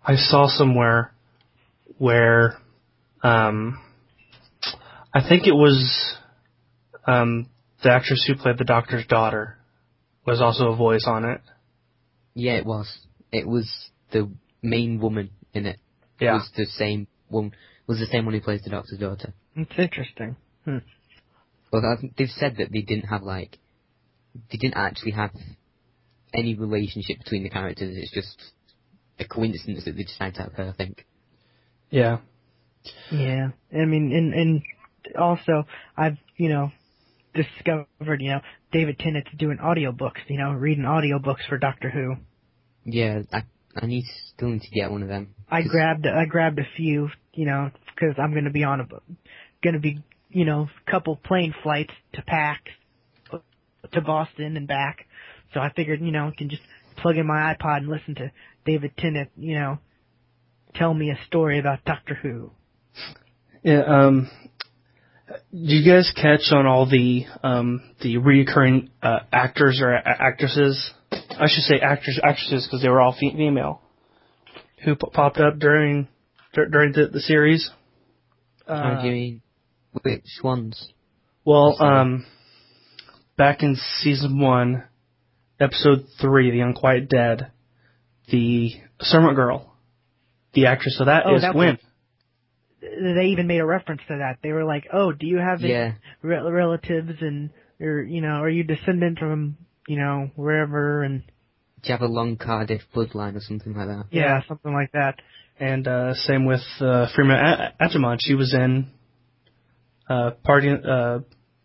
I saw somewhere where um, I think it was um, the actress who played the Doctor's daughter was also a voice on it. Yeah, it was. It was the main woman in it. Yeah. Was the same one. Was the same one who plays the Doctor's daughter. It's interesting. Hmm. Well, I- they've said that they didn't have like, they didn't actually have any relationship between the characters. It's just a coincidence that they decided to have her, I think. Yeah. Yeah, I mean, and and also I've you know discovered you know David Tennant's doing audiobooks, you know, reading audiobooks for Doctor Who. Yeah, I I need still need to get one of them. I 'Cause- grabbed I grabbed a few, you know, because I'm going to be on a going to be you know couple plane flights to pack to Boston and back, so I figured you know I can just plug in my iPod and listen to David Tennant, you know, tell me a story about Doctor Who. Yeah. Um, do you guys catch on all the um, the reoccurring uh, actors or a- actresses? I should say actors, actresses, because they were all fe- female who p- popped up during dur- during the, the series. How Uh, do you mean? Which ones? well, Sorry. um, back in season one, episode three, The Unquiet Dead, the servant girl, the actress of that Oh, is that Gwen. They even made a reference to that. They were like, "Oh, do you have any Yeah. re- relatives and or you know, are you descendant from you know wherever?" And Do you have a long Cardiff bloodline or something like that? yeah, something like that. And uh, same with uh, Freema A- Agyeman. She was in uh, party. Uh,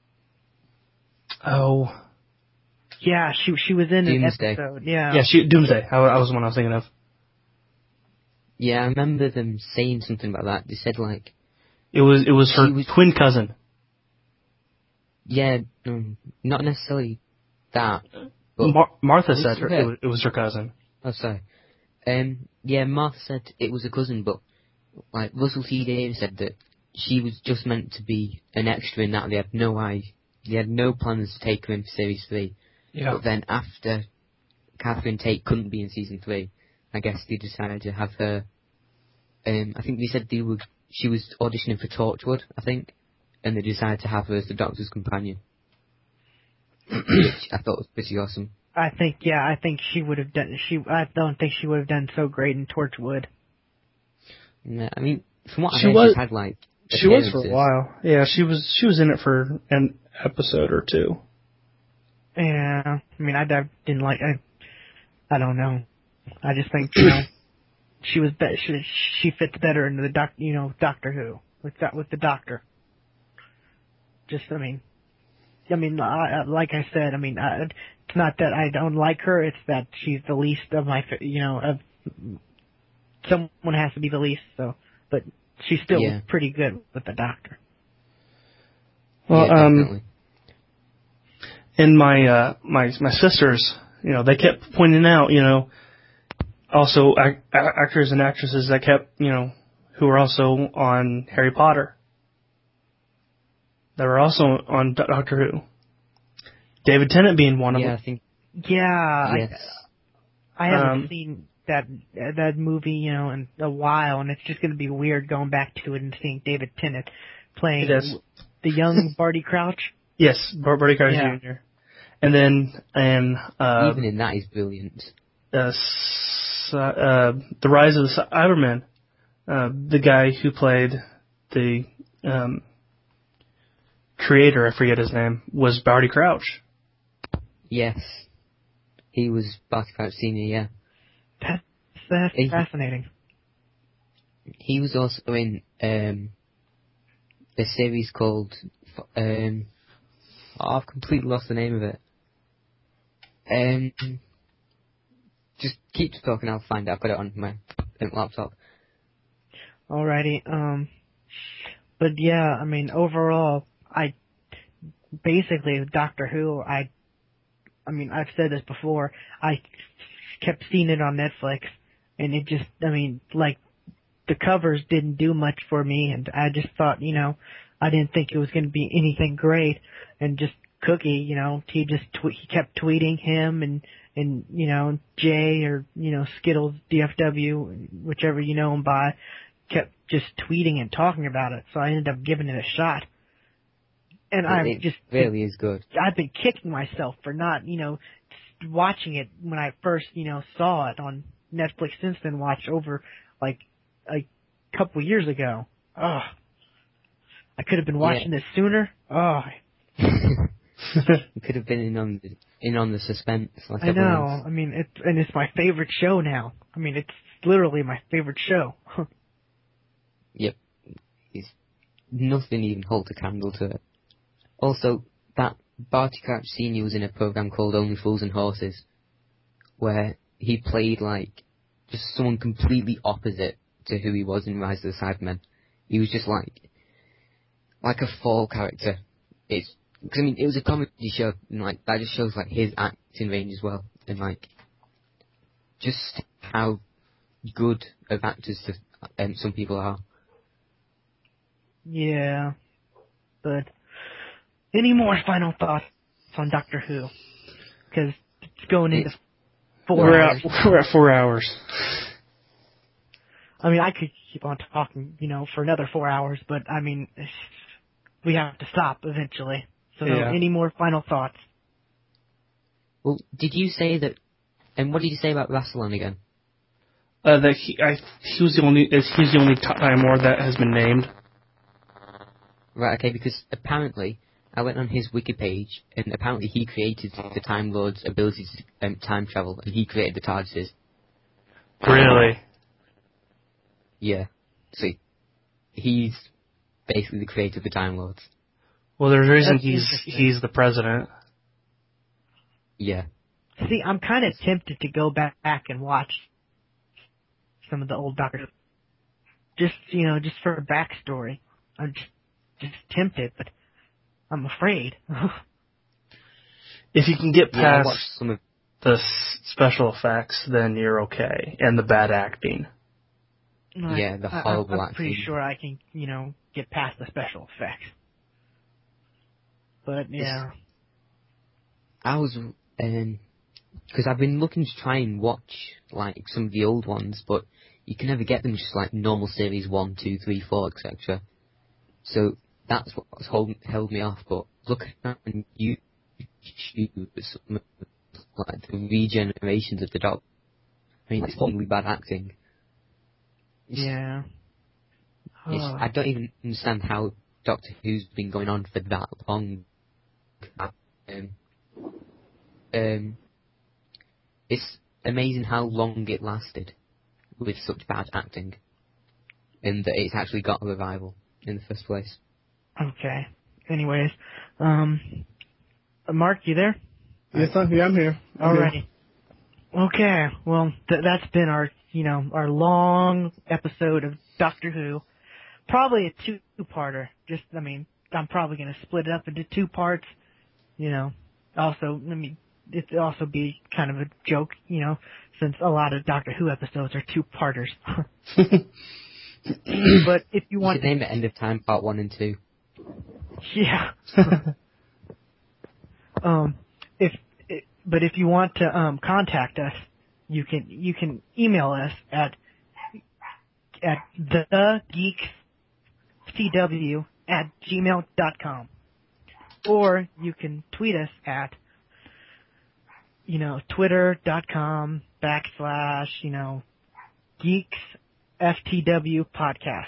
oh, Yeah, she she was in an Doomsday. episode. Yeah, yeah, she Doomsday. I, I was the one I was thinking of. Yeah, I remember them saying something about that. They said like, It was it was her She was- twin cousin. yeah, um, not necessarily that. But, Mar- Martha Was said it her, her? it, was, it was her cousin. oh, sorry. Um, yeah, Martha said it was a cousin, but like Russell T Davies said that she was just meant to be an extra in that. They had no eye, they had no plans to take her in for series three. Yeah. But then after Catherine Tate couldn't be in season three, I guess they decided to have her. Um, I think they said they were. She was auditioning for Torchwood, I think, and they decided to have her as the Doctor's companion, which I thought was pretty awesome. I think yeah, I think she would have done. She I don't think she would have done so great in Torchwood. Yeah, I mean, from what I She heard, was- she's had like She was for a appearances. while. Yeah, she was she was in it for an episode or two. Yeah, I mean, I, I didn't like. I, I don't know. I just think you know she was be- she she fits better into the doc. You know, Doctor Who with that with the Doctor. Just I mean, I mean, I, I- like I said, I mean, I, it's not that I don't like her. It's that she's the least of my. fa- You know, of someone has to be the least. So, but she's still Yeah. pretty good with the Doctor. Well, yeah, um, definitely. and my uh, my my sisters, you know, they kept pointing out, you know, also ac- actors and actresses that kept, you know, who were also on Harry Potter, that were also on Do- Doctor Who. David Tennant being one yeah, of I them. think Yeah, yes. I, I haven't Um, seen that that movie, you know, in a while, and it's just going to be weird going back to it and seeing David Tennant playing It is. the young Barty Crouch. Yes, Bar- Barty Crouch Yeah. Junior And then and uh, Even in that, he's brilliant. uh, s- uh, the Rise of the Cybermen, uh, the guy who played the um, creator, I forget his name, was Barty Crouch. Yes, he was Barty Crouch Senior. Yeah, That's that's He- fascinating. he was also in um, a series called. Um, oh, I've completely lost the name of it. Um, just keep talking. I'll find it. I've got it on my um, laptop. Alrighty, um, but yeah, I mean, overall, I basically Doctor Who. I, I mean, I've said this before. I kept seeing it on Netflix, and it just, I mean, like the covers didn't do much for me, and I just thought, you know, I didn't think it was going to be anything great, and just Cookie, you know, he just tw- he kept tweeting him and and, you know, Jay or, you know, Skittles, D F W, whichever you know him by, kept just tweeting and talking about it, so I ended up giving it a shot. And I'm it just really is good. I've been kicking myself for not, you know, watching it when I first, you know, saw it on Netflix. Since then, watched over like a couple years ago. Oh, I could have been watching yeah. this sooner. Oh, you could have been in on the, in on the suspense. Like I know. else. I mean, it's and it's my favorite show now. I mean, it's literally my favorite show. Yep, it's nothing even holds a candle to it. Also, that Barty Crouch Senior was in a program called Only Fools and Horses, where he played like just someone completely opposite to who he was in Rise of the Cybermen. He was just like like a fall character. It's because I mean it was a comedy show, and like that just shows like his acting range as well, and like just how good of actors to, um, some people are. Yeah, but any more final thoughts on Doctor Who? Because it's going into four we're hours. At, we're at four hours. I mean, I could keep on talking, you know, for another four hours, but I mean, we have to stop eventually. So, Yeah. any more final thoughts? Well, did you say that? And what did you say about Rassilon again? Uh, that he, I, he was the only, he's the only Time Lord that has been named. Right, okay, because apparently I went on his wiki page, and apparently he created the Time Lord's ability to um, time travel, and he created the TARDISes. Really? Yeah. So he's basically the creator of the Time Lords. Well, there's a reason That's he's interesting. he's the president. Yeah. See, I'm kind of tempted to go back and watch some of the old Doctor Who. Just, you know, just for a backstory. I'm just, just tempted, but I'm afraid. If you can get Yeah, I past watched some of... the s- special effects, then you're okay, and the bad acting. I- Yeah, the I- horrible I'm pretty acting. sure I can, you know, get past the special effects. But, yeah. I was... um because I've been looking to try and watch, like, some of the old ones, but you can never get them just like normal series one, two, three, four, et cetera. So that's what's hold, held me off, but looking at YouTube, some of, like, the regenerations of the Doctor, I mean, it's probably bad acting. It's, Yeah. it's, Oh. I don't even understand how Doctor Who's been going on for that long. Um, um, it's amazing how long it lasted with such bad acting, and that it's actually got a revival in the first place. Okay. Anyways, um, Mark, you there? Yes, I'm here. I'm here. I'm here. Alrighty. Okay. Well, th- that's been our, you know, our long episode of Doctor Who. Probably a two-parter. Just, I mean, I'm probably going to split it up into two parts. You know, also, I mean, it'd also be kind of a joke, you know, since a lot of Doctor Who episodes are two-parters. But if you You want should name it End of Time Part One and Two. Yeah. um, if, but if you want to um, contact us, you can you can email us at at thegeekscw at gmail dot com, or you can tweet us at you know twitter dot com backslash you know geeks F T W podcast,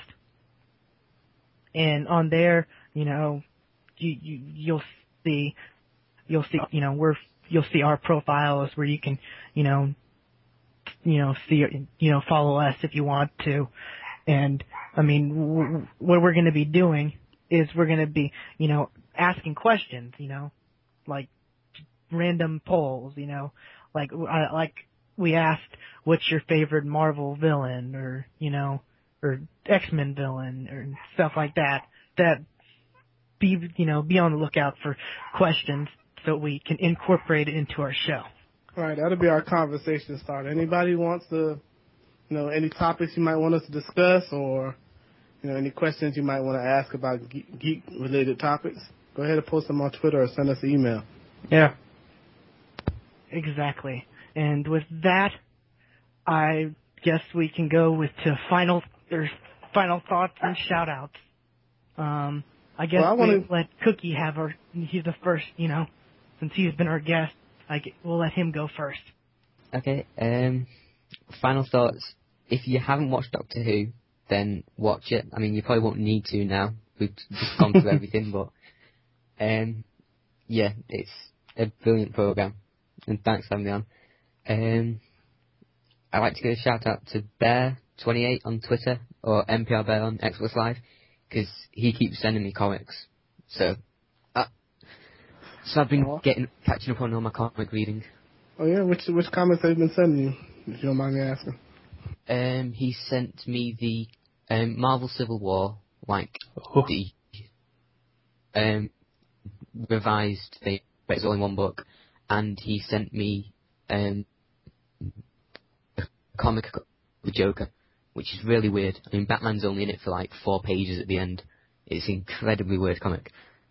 and on there you know you, you you'll see you'll see you know we're you'll see our profiles where you can you know you know see you know follow us if you want to. And I mean w- what we're going to be doing is we're going to be you know asking questions, you know like random polls, you know like uh, like we asked what's your favorite Marvel villain, or you know or X-Men villain, or stuff like that. That be you know be on the lookout for questions so we can incorporate it into our show. All right, that'll be our conversation starter. Anybody wants to, you know, any topics you might want us to discuss, or, you know, any questions you might want to ask about geek-related topics, go ahead and post them on Twitter or send us an email. Yeah. Exactly. And with that, I guess we can go with to final or final thoughts and shout outs. Um, I guess well, I we'll wanna... let Cookie have our, he's the first, you know, since he's been our guest, I get, we'll let him go first. Okay, um, final thoughts. If you haven't watched Doctor Who, then watch it. I mean, you probably won't need to now. We've just gone through everything, but, um, yeah, it's a brilliant programme. And thanks for having me on. Um, I'd like to give a shout out to Bear twenty-eight on Twitter, or N P R Bear on Xbox Live, because he keeps sending me comics. So, uh, so I've been getting catching up on all my comic reading. Oh yeah, which which comics have you been sending you, if you don't mind me asking? Um, he sent me the um, Marvel Civil War, like Oh. the um, revised thing, but it's all in one book, and he sent me um, a comic of the Joker, which is really weird. I mean, Batman's only in it for like four pages at the end. It's an incredibly weird comic.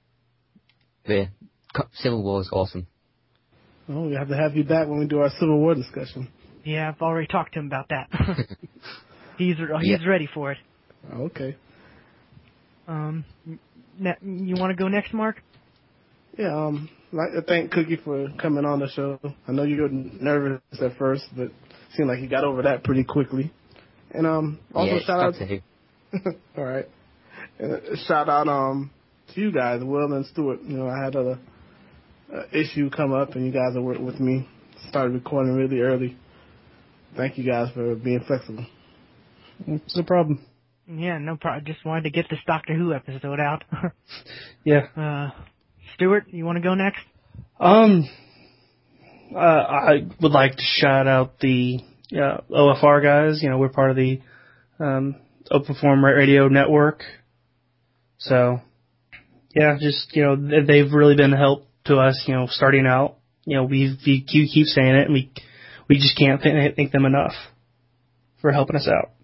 The Co- Civil War is awesome. Oh, we have to have you back when we do our Civil War discussion. Yeah, I've already talked to him about that. he's he's Yeah. ready for it. Oh, okay. Um, ne- you want to go next, Mark? Yeah, um, I'd like to thank Cookie for coming on the show. I know you were nervous at first, but it seemed like you got over that pretty quickly. And um, also yeah, shout out. Doctor Who. All right. And a shout out um to you guys, Will and Stuart. You know, I had a, a issue come up, and you guys have worked with me. Started recording really early. Thank you guys for being flexible. It's no problem. Yeah, no problem. Just wanted to get this Doctor Who episode out. Yeah. uh, Stuart, you want to go next? Um, uh, I would like to shout out the uh, O F R guys. You know, we're part of the um, Open Forum Radio Network. So, yeah, just, you know, they've really been a help to us, you know, starting out. You know, we we keep saying it, and we we just can't th- thank them enough for helping us out.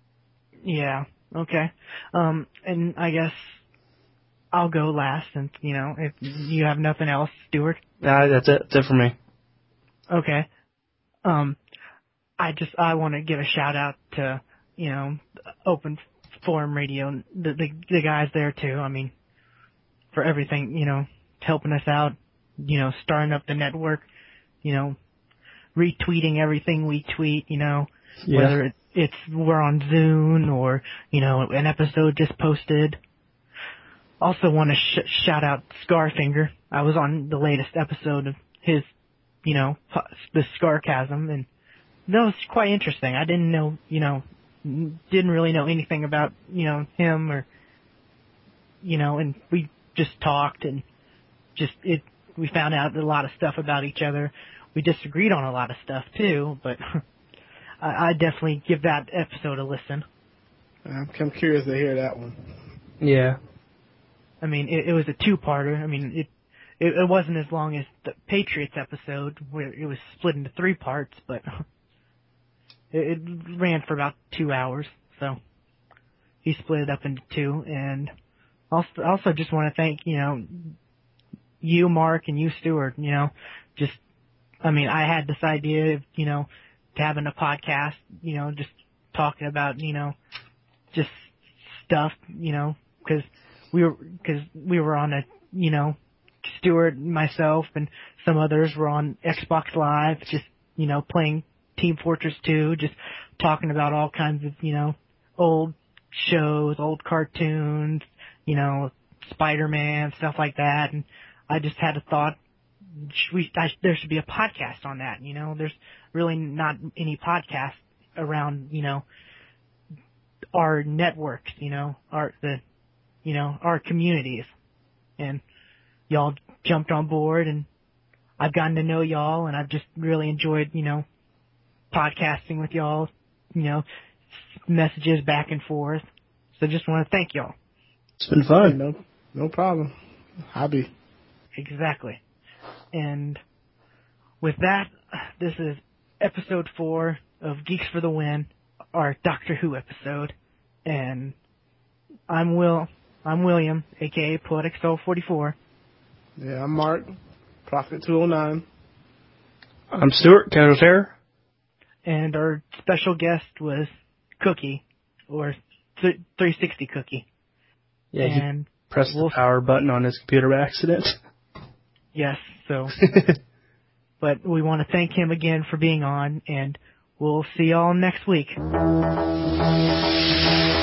Yeah, okay. Um, and I guess I'll go last, and, you know, if you have nothing else, Stuart. Nah, that's it. That's it for me. Okay. Um, I just, I want to give a shout out to, you know, Open Forum Radio, the, the, the guys there too. I mean, for everything, you know, helping us out, you know, starting up the network, you know, retweeting everything we tweet, you know, Yeah. whether it, it's we're on Zune or, you know, an episode just posted. Also want to sh- shout out Scarfinger. I was on the latest episode of his, you know, the Scarcasm, and that was quite interesting. I didn't know, you know, didn't really know anything about, you know, him or, you know, and we just talked and just, it, we found out a lot of stuff about each other. We disagreed on a lot of stuff too, but I, I definitely give that episode a listen. I'm, I'm curious to hear that one. Yeah. I mean, it, it was a two-parter. I mean, it, it it wasn't as long as the Patriots episode, where it was split into three parts, but it, it ran for about two hours. So he split it up into two, and also also just want to thank, you know, you, Mark, and you, Stuart. You know, just I mean, I had this idea of, you know, having a podcast, you know, just talking about, you know, just stuff, you know, because we were because we were on a, you know, Stuart, myself, and some others were on Xbox Live, just, you know, playing Team Fortress two, just talking about all kinds of, you know, old shows, old cartoons, you know, Spider-Man, stuff like that. And I just had a thought, we, I, there should be a podcast on that, you know. There's really not any podcast around, you know, our networks, you know, our, the, you know, our communities. And y'all jumped on board, and I've gotten to know y'all, and I've just really enjoyed, you know, podcasting with y'all, you know, messages back and forth. So just want to thank y'all. It's been fun. Hey, no, no problem. Hobby. Exactly. And with that, this is episode four of Geeks for the Win, our Doctor Who episode. And I'm Will. I'm William, aka Poetic Soul forty-four. Yeah, I'm Mark, Prophet two oh nine. I'm Stuart, Counter Terror. And our special guest was Cookie, or th- three sixty Cookie. Yeah, and he pressed we'll the power button on his computer by accident. Yes, so. But we want to thank him again for being on, and we'll see y'all next week.